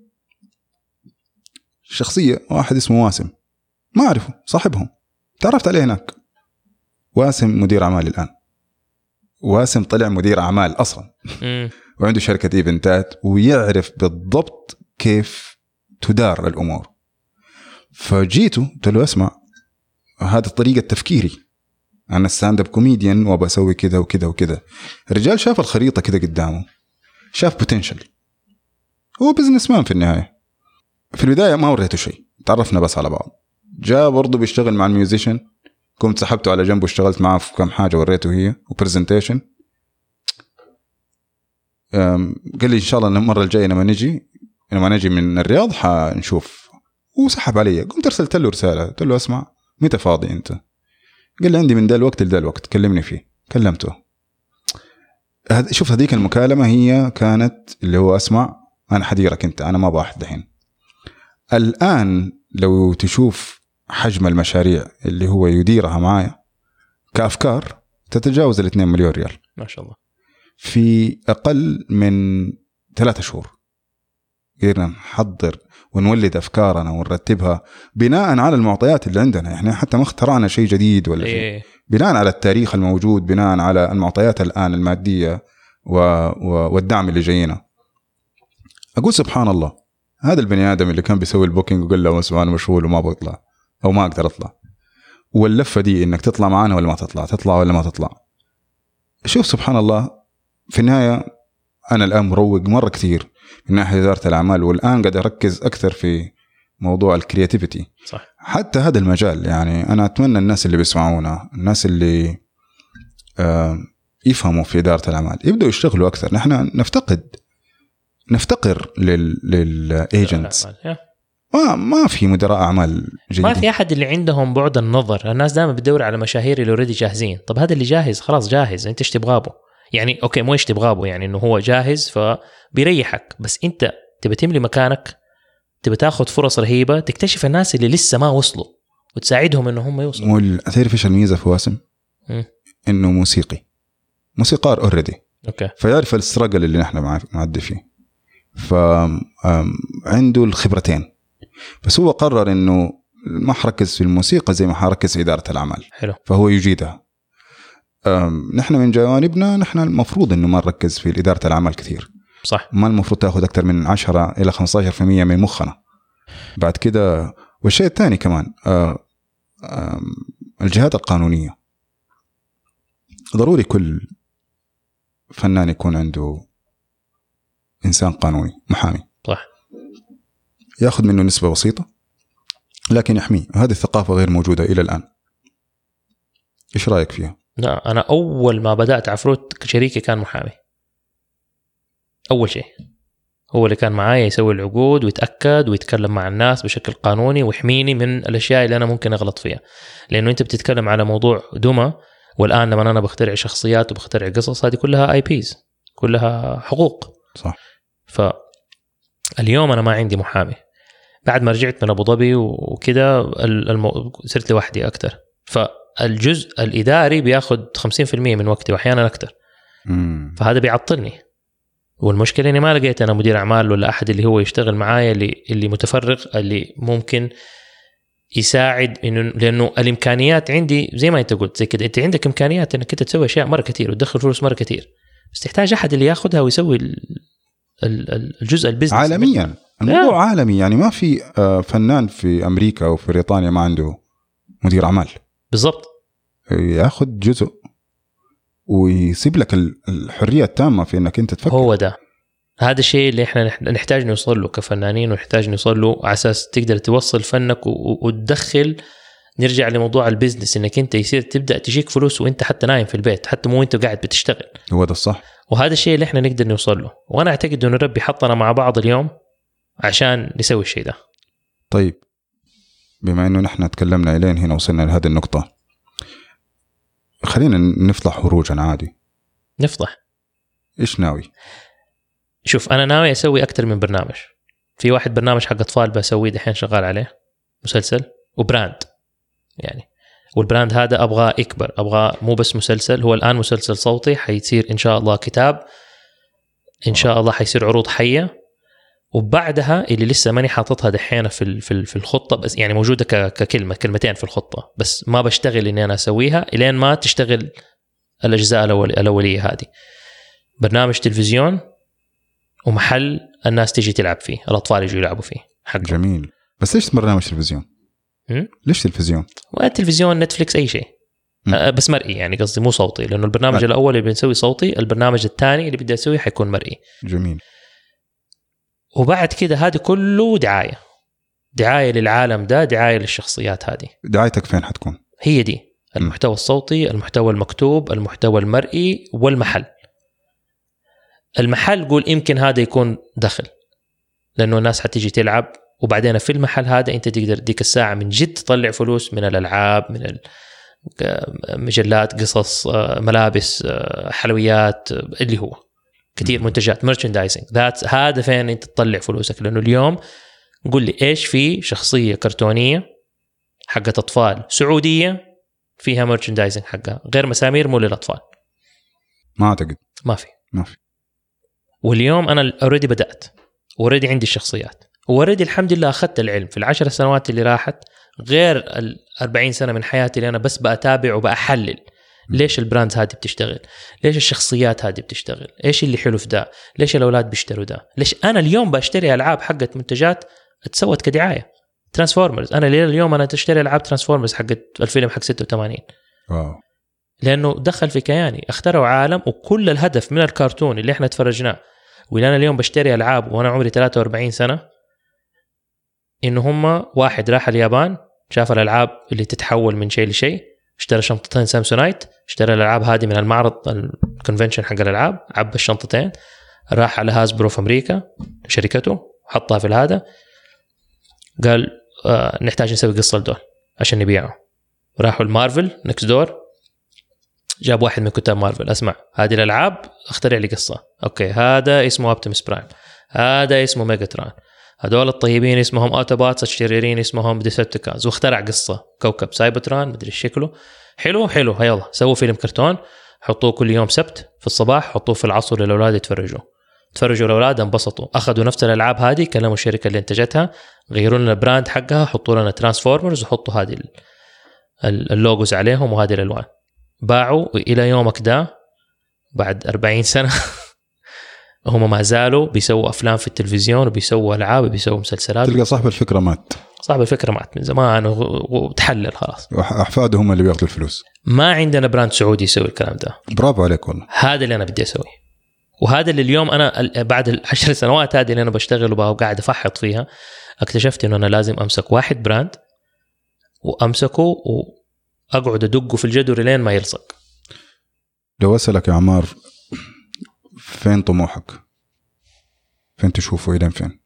شخصيه واحد اسمه واسم، ما اعرفه، صاحبهم تعرفت عليه هناك. واسم مدير اعمال الان. واسم طلع مدير اعمال اصلا وعنده شركه ايفنتات ويعرف بالضبط كيف تدار الامور. فجيته قلت له اسمع، هذا طريقه تفكيري، انا ستاند اب كوميديان وبسوي كذا وكذا وكذا. الرجال شاف الخريطه كذا قدامه، شاف بوتنشل، هو بزنس مان في النهايه. في البدايه ما وريته شيء، تعرفنا بس على بعض. جاء برضه بيشتغل مع الميوزيشن، كنت سحبته على جنب واشتغلت معه في كم حاجه وريته هي وبرزنتيشن. قال لي ان شاء الله المره الجايه لما نجي من الرياض حنشوف، وسحب علي. قمت ارسلت له رساله، قلت له اسمع متى فاضي انت؟ قال لي عندي من ذا الوقت لذا الوقت، كلمني فيه. كلمته. شوف هذيك المكالمه هي كانت اللي هو اسمع انا حديرك انت، انا ما باحث دحين. الان لو تشوف حجم المشاريع اللي هو يديرها معايا كأفكار تتجاوز 2 مليون ريال ما شاء الله في أقل من 3 شهور. قدرنا نحضر ونولد أفكارنا ونرتبها بناء على المعطيات اللي عندنا. يعني حتى ما اخترعنا شيء جديد ولا شيء، بناء على التاريخ الموجود، بناء على المعطيات الآن المادية والدعم اللي جاينا. أقول سبحان الله، هذا البني آدم اللي كان بيسوي البوكينج وقال له اسمع أنا مشغول وما بطلع أو ما أقدر أطلع، واللفة دي إنك تطلع معنا ولا ما تطلع ولا ما تطلع. شوف سبحان الله، في النهاية أنا الآن مروق مرة كثير من ناحية إدارة الأعمال، والآن قاعد أركز أكثر في موضوع الكرياتيفيتي. صح. حتى هذا المجال يعني أنا أتمنى الناس اللي بيسمعونا، الناس اللي يفهموا في إدارة الأعمال يبدأوا يشتغلوا أكثر. نحن نفتقر للإيجنتس. ما في مدراء أعمال جيدين، ما في أحد اللي عندهم بعد النظر. الناس دائما بتدور على مشاهير اللي اوريدي جاهزين. طب هذا اللي جاهز خلاص جاهز، أنت إيش تبغابه؟ يعني أوكي مو إيش تبغابه، يعني إنه هو جاهز فبيريحك، بس أنت تبى تملي مكانك، تبى تاخد فرص رهيبة، تكتشف الناس اللي لسه ما وصلوا وتساعدهم إنه هم يوصلوا. تعرف إيش الميزة في واسم؟ إنه موسيقار أوريدي، فيعرف الستراجل اللي نحن معدي فيه، فعنده الخبرتين. بس هو قرر إنه ما حركز في الموسيقى زي ما حركز في إدارة الأعمال. حلو. فهو يجيدها. نحن من جوانبنا نحن المفروض إنه ما نركز في إدارة الأعمال كثير. صح. ما المفروض تأخذ أكثر من 10 إلى 15% من مخنا. بعد كده والشيء الثاني كمان الجهات القانونية. ضروري كل فنان يكون عنده إنسان قانوني محامي. صح. يأخذ منه نسبة بسيطة لكن يحميه. هذه الثقافة غير موجودة إلى الآن. إيش رأيك فيها؟ لا، أنا أول ما بدأت عفروت شريكي كان محامي. أول شيء هو اللي كان معايا يسوي العقود ويتأكد ويتكلم مع الناس بشكل قانوني ويحميني من الأشياء اللي أنا ممكن أغلط فيها. لأنه أنت بتتكلم على موضوع دمى، والآن لما أنا بخترع شخصيات وبخترع قصص هذه كلها IPs، كلها حقوق. صح. فاليوم أنا ما عندي محامي. بعد ما رجعت من أبو ظبي وكده صرت لوحدي أكتر، فالجزء الإداري بياخد 50% من وقتي وأحيانا أكتر. فهذا بيعطلني. والمشكلة إني ما لقيت أنا مدير أعمال ولا أحد اللي هو يشتغل معايا اللي متفرغ، اللي ممكن يساعد. لأنه الإمكانيات عندي زي ما أنت قلت زي كده، أنت عندك إمكانيات إنك أنت تسوي أشياء مرة كتير وتدخل فلوس مرة كتير، بس تحتاج أحد اللي ياخدها ويسوي الجزء البيزنس عالميا. الموضوع عالمي، يعني ما في فنان في أمريكا أو في بريطانيا ما عنده مدير أعمال. بالضبط. ياخد جزء ويسيب لك الحرية التامة في أنك أنت تفكر. هو ده، هذا الشيء اللي إحنا نحتاج نوصل له كفنانين، ونحتاج نوصل له على أساس تقدر توصل فنك وتدخل. نرجع لموضوع البيزنس، إنك أنت يصير تبدأ تجيك فلوس وأنت حتى نايم في البيت، حتى مو أنت قاعد بتشتغل. هو ده الصح. وهذا الشيء اللي إحنا نقدر نوصل له، وأنا أعتقد إنه ربي حطنا مع بعض اليوم عشان نسوي الشيء ده. طيب بما انه نحن تكلمنا الين هنا وصلنا لهذه النقطة، خلينا نفضح هروجا عادي. نفضح. ايش ناوي؟ شوف انا ناوي اسوي اكثر من برنامج. في واحد برنامج حق اطفال بسويه دحين شغال عليه، مسلسل وبراند يعني، والبراند هذا ابغى يكبر، ابغى مو بس مسلسل، هو الان مسلسل صوتي، حيصير ان شاء الله كتاب، ان شاء الله حيصير عروض حيه. وبعدها اللي لسه ماني حاططها دحين في الخطه، بس يعني موجوده كلمتين في الخطه، بس ما بشتغل اني انا اسويها الين ما تشتغل الاجزاء الاوليه هذه. برنامج تلفزيون ومحل الناس تيجي تلعب فيه، الاطفال يجوا يلعبوا فيه حقا. جميل. بس ايش برنامج تلفزيون؟ ليش تلفزيون؟ والتلفزيون نتفليكس اي شيء، بس مرئي يعني، قصدي مو صوتي، لانه البرنامج الاول اللي بنسوي صوتي، البرنامج الثاني اللي بدي اسويه حيكون مرئي. جميل. وبعد كده هذا كله دعايه للعالم ده، دعايه للشخصيات هذه. دعايتك فين حتكون؟ هي دي المحتوى الصوتي، المحتوى المكتوب، المحتوى المرئي، والمحل. المحل قول يمكن هذا يكون دخل، لانه الناس حتيجي تلعب، وبعدين في المحل هذا انت تقدر ديك الساعه من جد تطلع فلوس من الالعاب، من المجلات، قصص، ملابس، حلويات، اللي هو كتير منتجات، مرشندايزنج. هذا فين انت تطلع فلوسك. لانه اليوم قول لي ايش في شخصيه كرتونيه حقت اطفال سعوديه فيها مرشندايزنج حقها غير مسامير مو للاطفال؟ ما اعتقد. ما في. واليوم انا اوريدي بدات، اوريدي عندي الشخصيات، واوريدي الحمد لله اخذت العلم في 10 سنوات اللي راحت، غير 40 سنه من حياتي اللي انا بس بتابع وبحلل ليش البراندز هذه بتشتغل، ليش الشخصيات هذه بتشتغل، ايش اللي حلو في ده، ليش الاولاد بيشتروا ده، ليش انا اليوم بشتري العاب حقت منتجات اتسوت كدعايه. ترانسفورمرز، انا اليوم انا تشتري العاب ترانسفورمرز حقت الفيلم حق 86. واو. لانه دخل في كياني، اخترعوا عالم، وكل الهدف من الكرتون اللي احنا تفرجناه واللي انا اليوم بشتري العاب وانا عمري 43 سنه، انه هم واحد راح اليابان شاف الالعاب اللي تتحول من شيء لشيء، اشترى شنطتين سامسونايت، اشترى الالعاب هذه من المعرض الكونفنشن حق الالعاب، عبى الشنطتين، راح على هازبرو في امريكا شركته، حطها في هذا، قال نحتاج نسوي قصه لدول عشان نبيعه. راحوا المارفل نكست دور، جاب واحد من كتاب مارفل، اسمع هذه الالعاب اخترع لي قصه، اوكي هذا اسمه اوبتيموس برايم، هذا اسمه ميجاترون، هذول الطيبين اسمهم اوتوباتس، الشريرين اسمهم ديسبتيكانز، واخترع قصه كوكب سايبرترون مدري شكله حلو، يلا سووا فيلم كرتون، حطوه كل يوم سبت في الصباح، حطوه في العصر للاولاد يتفرجوا الاولاد انبسطوا، اخذوا نفس الالعاب هذه، كلموا الشركه اللي انتجتها، غيروا لنا البراند حقها، حطوا لنا ترانسفورمرز وحطوا هذه اللوجوز عليهم وهذه الالوان، باعوا. الى يومك ده بعد 40 سنه هم ما زالوا بيسووا افلام في التلفزيون، وبيسووا العاب، وبيسووا مسلسلات. تلقى صاحب الفكره مات من زمان وتحلل خلاص، احفاده هم اللي بياخذوا الفلوس. ما عندنا براند سعودي يسوي الكلام ده. برافو عليك والله. هذا اللي انا بدي اسويه، وهذا اللي اليوم انا بعد 10 سنوات هذه اللي انا بشتغل وقاعد افحط فيها، اكتشفت انه انا لازم امسك واحد براند وامسكه واقعد ادقه في الجدر لين ما يلصق. لو اسالك يا عمار، فين طموحك؟ فين تشوفه الى فين؟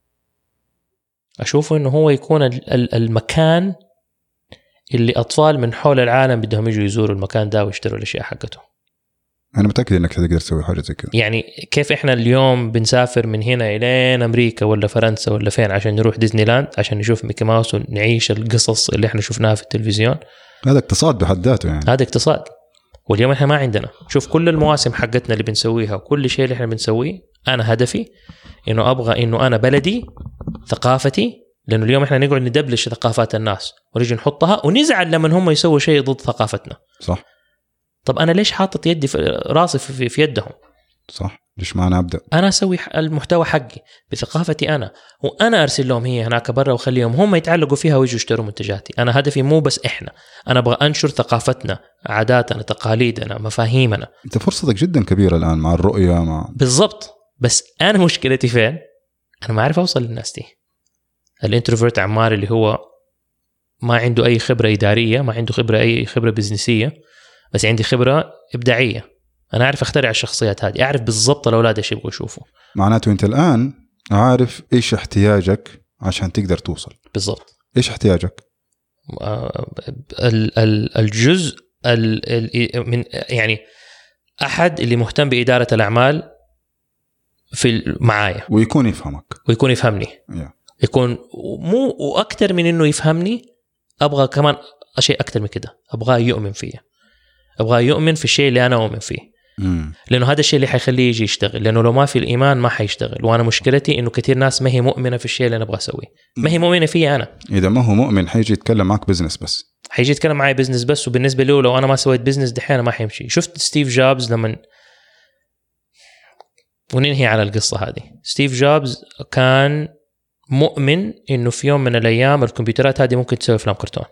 اشوفه انه هو يكون المكان اللي اطفال من حول العالم بدهم يجوا يزوروا المكان ده ويشتروا الاشياء حقته. انا متاكد انك تقدر تسوي حاجه زي كده. يعني كيف احنا اليوم بنسافر من هنا الى امريكا ولا فرنسا ولا فين عشان نروح ديزني لاند عشان نشوف ميكي ماوس ونعيش القصص اللي احنا شفناها في التلفزيون. هذا اقتصاد بحد ذاته يعني. هذا اقتصاد. واليوم احنا ما عندنا. شوف كل المواسم حقتنا اللي بنسويها وكل شيء اللي احنا بنسويه، انا هدفي انه ابغى انه انا بلدي ثقافتي، لانه اليوم احنا نقعد ندبلش ثقافات الناس ونيجي نحطها ونزعل لما هم يسووا شيء ضد ثقافتنا. صح. طب انا ليش حاطط يدي في راسي في يدهم؟ صح. ليش ما انا ابدا؟ انا اسوي المحتوى حقي بثقافتي انا، وانا ارسل لهم هي هناك برا وخليهم هم يتعلقوا فيها ويجوا يشتروا منتجاتي. انا هدفي مو بس احنا، انا ابغى انشر ثقافتنا، عاداتنا، تقاليدنا، مفاهيمنا. انت فرصتك جدا كبيره الان مع الرؤيه مع بالضبط. بس انا مشكلتي فين؟ انا ما اعرف اوصل للناس دي. الانتروفيرت عمار اللي هو ما عنده اي خبره اداريه، ما عنده اي خبره بزنسيه، بس عندي خبره ابداعيه. انا اعرف اخترع الشخصيات هذه، اعرف بالضبط الاولاد ايش يبغوا يشوفوا. معناته انت الان عارف ايش احتياجك عشان تقدر توصل. بالضبط. ايش احتياجك؟ الجزء من يعني أحد اللي مهتم بإدارة الأعمال في معايا ويكون يفهمك ويكون يفهمني يكون مو وأكتر من إنه يفهمني، أبغى كمان شيء أكتر من كده، أبغى يؤمن فيه، أبغى يؤمن في الشيء اللي أنا أؤمن فيه. لأنه هذا الشيء اللي حيخليه يجي يشتغل، لأنه لو ما في الإيمان ما حيشتغل. وأنا مشكلتي إنه كثير ناس ما هي مؤمنة في الشيء اللي أنا أبغى أسويه، ما هي مؤمنة فيه. أنا إذا ما هو مؤمن حيجي يتكلم معك بزنس بس، حيجي يتكلم معي بزنس بس، وبالنسبة له لو أنا ما سويت بزنس دحين ما حيمشي. شفت ستيف جوبز لما، وننهي على القصة هذه، ستيف جوبز كان مؤمن إنه في يوم من الأيام الكمبيوترات هذه ممكن تسوي أفلام كرتون.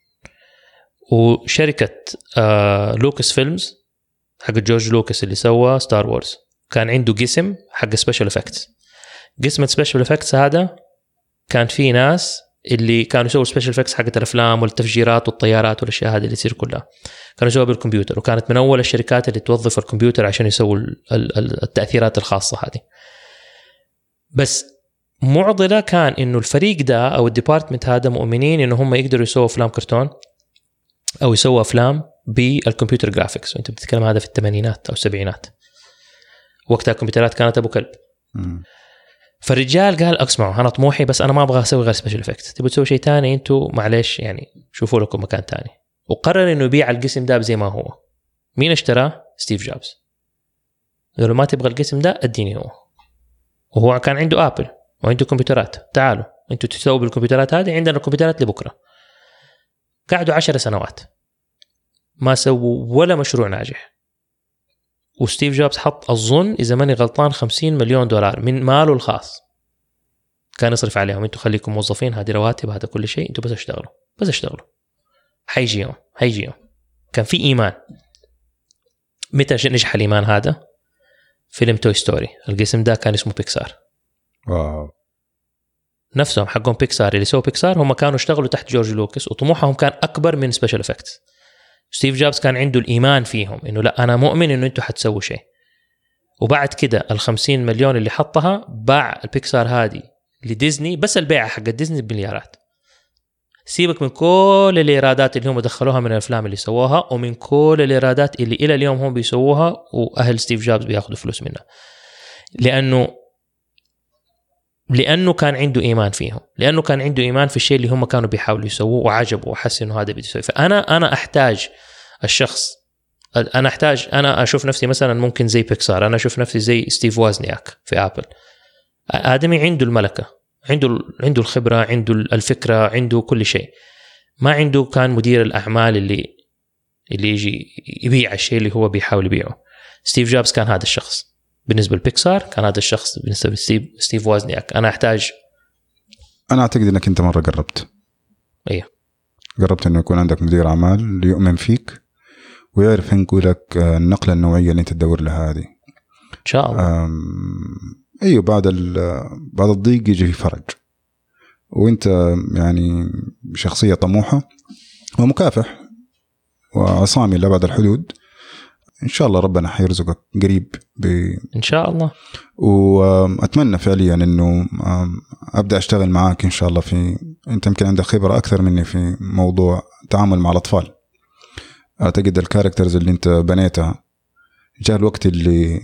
وشركة لوكاس فيلمز حق جورج لوكاس اللي سوى ستار وورز كان عنده قسم حق سبيشال افكتس. قسم السبيشال افكتس هذا كان فيه ناس اللي كانوا يسووا سبيشال افكتس حقت الافلام والتفجيرات والطيارات والاشياء هذه اللي تصير كلها، كانوا يسووها بالكمبيوتر. وكانت من اول الشركات اللي توظف الكمبيوتر عشان يسووا التأثيرات الخاصة هذه. بس معضلة كان انه الفريق ده او الديبارتمنت هذا مؤمنين انه هم يقدروا يسووا افلام كرتون او يسووا افلام بالكمبيوتر جرافيكس. وانت بتتكلم هذا في الثمانينات او السبعينات، وقتها الكمبيوترات كانت ابو كلب. فالرجال قال اسمعوا، انا طموحي بس انا ما ابغى اسوي غير سبيشال افكتس، تبغوا تسوي شيء تاني انتوا معليش يعني شوفوا لكم مكان تاني. وقرر انه يبيع القسم ده زي ما هو. مين اشتراه؟ ستيف جوبز. قالوا ما تبغى القسم ده اديني هو. وهو كان عنده ابل وعنده كمبيوترات، تعالوا انتوا تسووا بالكمبيوترات هذه، عندنا الكمبيوترات لبكره. قعدوا 10 سنوات ما سووا ولا مشروع ناجح. وستيف جوبز حط أظن إذا ماني غلطان 50 مليون دولار من ماله الخاص كان يصرف عليهم. انتوا خليكم موظفين، هذه رواتب، هذا كل شيء، انتوا بس اشتغلوا حيجي يوم. كان في إيمان. متى نجح الإيمان هذا؟ فيلم توي ستوري. القسم ده كان اسمه بيكسار. واو. نفسهم حقهم بيكسار اللي سووا بيكسار هم كانوا اشتغلوا تحت جورج لوكاس، وطموحهم كان أكبر من سبيشال إفكتس. ستيف جوبز كان عنده الإيمان فيهم إنه لا أنا مؤمن إنه أنتوا حتسووا شيء. وبعد كده 50 مليون اللي حطها باع البيكسار هذه لديزني. بس البيعة حق ديزني بمليارات. سيبك من كل الإيرادات اللي هم دخلوها من الأفلام اللي سووها، ومن كل الإيرادات اللي إلى اليوم هم بيسووها وأهل ستيف جوبز بياخدوا فلوس منها، لأنه كان عنده إيمان فيهم، لأنه كان عنده إيمان في الشيء اللي هم كانوا بيحاولوا يسووه وعجبوا وحس إنه هذا بيسوي. فأنا أحتاج الشخص، أنا أشوف نفسي مثلا ممكن زي بيكسار، أنا أشوف نفسي زي ستيف وازنياك في أبل. آدمي عنده الملكة، عنده الخبرة، عنده الفكرة، عنده كل شيء. ما عنده كان مدير الأعمال اللي يجي يبيع الشيء اللي هو بيحاول يبيعه. ستيف جوبز كان هذا الشخص بالنسبة لبيكسار، كان هذا الشخص بالنسبة لستيف وازنياك. أنا أعتقد أنك أنت مرة قربت. أيه، قربت إنه يكون عندك مدير أعمال يؤمن فيك ويعرف ينقلك النقلة النوعية اللي أنت تدور لها هذه. إن شاء الله. أيوة، بعد الضيق يجي فرج، وأنت يعني شخصية طموحة ومكافح وعصامي لأبعد الحدود. إن شاء الله ربنا حيرزقك قريب إن شاء الله. وأتمنى فعليا إنه أبدأ أشتغل معاك إن شاء الله. أنت يمكن عندك خبرة أكثر مني في موضوع تعامل مع الأطفال. أعتقد الكاركترز اللي أنت بنيتها جاء الوقت اللي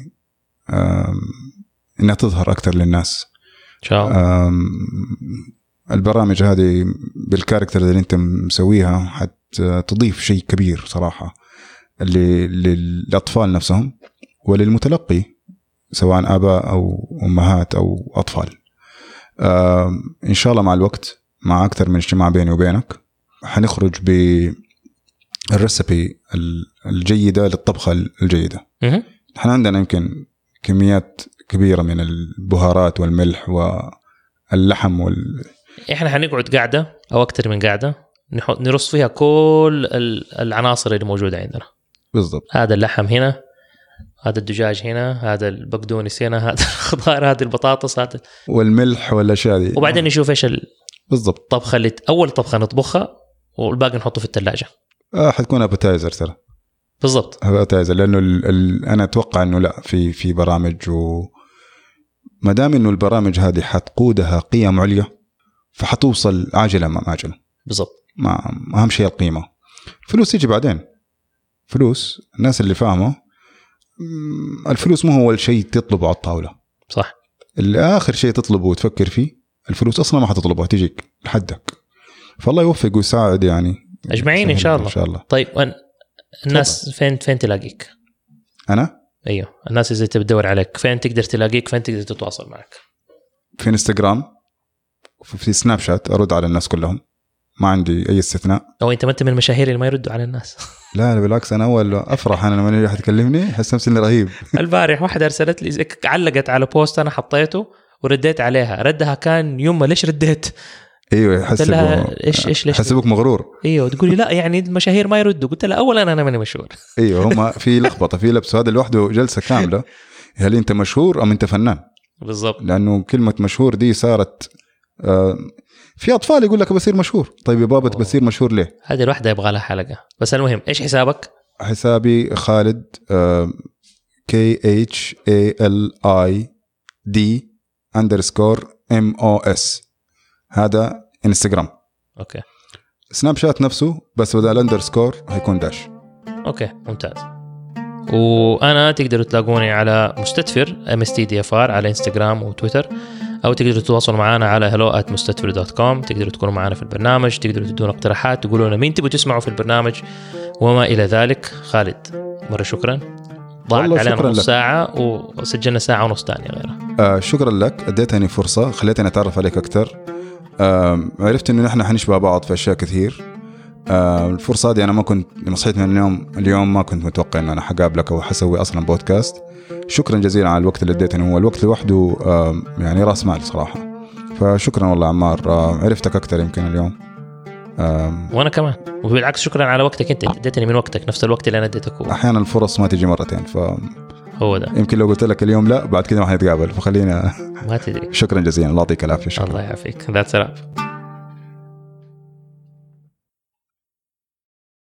إنها تظهر أكثر للناس إن شاء الله. البرامج هذه بالكاركترز اللي أنت مسويها حتضيف شيء كبير صراحة للأطفال نفسهم وللمتلقي سواء آباء أو أمهات أو أطفال. إن شاء الله مع الوقت، مع أكثر من اجتماع بيني وبينك، حنخرج بالرسبي الجيدة للطبخة الجيدة. نحن عندنا يمكن كميات كبيرة من البهارات والملح واللحم إحنا حنقعد قاعدة أو أكثر من قاعدة نرص فيها كل العناصر اللي موجودة عندنا. بالضبط. هذا اللحم هنا، هذا الدجاج هنا، هذا البقدونس هنا، هذا الخضار، هذه البطاطس، هذا والملح والأشياء دي. وبعدين نشوف إيش بالضبط الطبخة اللي أول طبخة نطبخها والباقي نحطه في الثلاجة. حتكون أبتايزر ترى. بالضبط، أبتايزر، لأنه أنا أتوقع إنه لا في برامج، وما دام إنه البرامج هذه حتقودها قيم عليا فحتوصل عاجلا ما عاجلا. بالضبط. ما أهم شيء القيمة. فلوس يجي بعدين. فلوس الناس اللي فاهمة الفلوس مو هو الشيء تطلبه على الطاولة. صح. اللي آخر شيء تطلبه وتفكر فيه الفلوس أصلا ما حتطلبها تجيك لحدك. فالله يوفق ويساعد يعني أجمعين إن شاء الله. إن شاء الله. طيب الناس فين تلاقيك؟ أنا؟ أيوه الناس إذا تدور عليك فين تقدر تلاقيك، فين تقدر تتواصل معك؟ في انستغرام، في سناب شات أرد على الناس كلهم ما عندي أي استثناء. أو أنت ما أنت من المشاهير اللي ما يردوا على الناس؟ لا بالعكس أنا أول أفرح أنا لما يجي تكلمني أحس نفسي إني رهيب. البارح واحدة أرسلت لي علقت على بوست أنا حطيته ورديت عليها، ردها كان يوم ليش رديت؟ ايوه ايش حسبك مغرور. ايوه تقولي لا يعني المشاهير ما يردوا. قلت لها اولا انا ماني مشهور. ايوه هم في لخبطه في لبس، هذا لوحده جلسه كامله. هل انت مشهور ام انت فنان؟ بالضبط. لانه كلمه مشهور دي صارت في اطفال يقول لك بصير مشهور. طيب يا بابا بصير مشهور ليه؟ هذه الوحده يبغى لها حلقه. بس المهم ايش حسابك؟ حسابي خالد KHALID_MOS. هذا انستغرام. اوكي. سناب شات نفسه بس بدل اندرسكور هيكون داش. اوكي ممتاز. وانا تقدروا تلاقوني على مستدفر MSTDFR على انستغرام وتويتر، او تقدروا تتواصلوا معنا على hello@mustatfir.com. تقدروا تكونوا معنا في البرنامج، تقدروا تدونا اقتراحات، تقولوا لنا مين تبغوا تسمعوا في البرنامج وما الى ذلك. خالد مرة شكرا، ضاعت علينا نص ساعة وسجلنا ساعة ونص تانية غيرها. شكرا لك، اديتني فرصة، خليتني اتعرف عليك اكثر. عرفت انه نحن حنشبه بعض في اشياء كثير. الفرصة دي انا ما كنت لما صحيت من اليوم ما كنت متوقع ان انا حقابلك او حسوي اصلا بودكاست. شكرا جزيلا على الوقت اللي اديتني، هو الوقت لوحده يعني راس مال صراحة. فشكرا والله عمار، عرفتك اكثر يمكن اليوم. وانا كمان، وبالعكس شكرا على وقتك، انت اديتني من وقتك نفس الوقت اللي انا اديتك. احيانا الفرص ما تيجي مرتين، هو ده. يمكن لو قلت لك اليوم لا بعد كده ما حنتقابل، فخلينا ما تدري. شكرا جزيلا، الله يعطيك العافية. الله يعافيك. ذات سلام.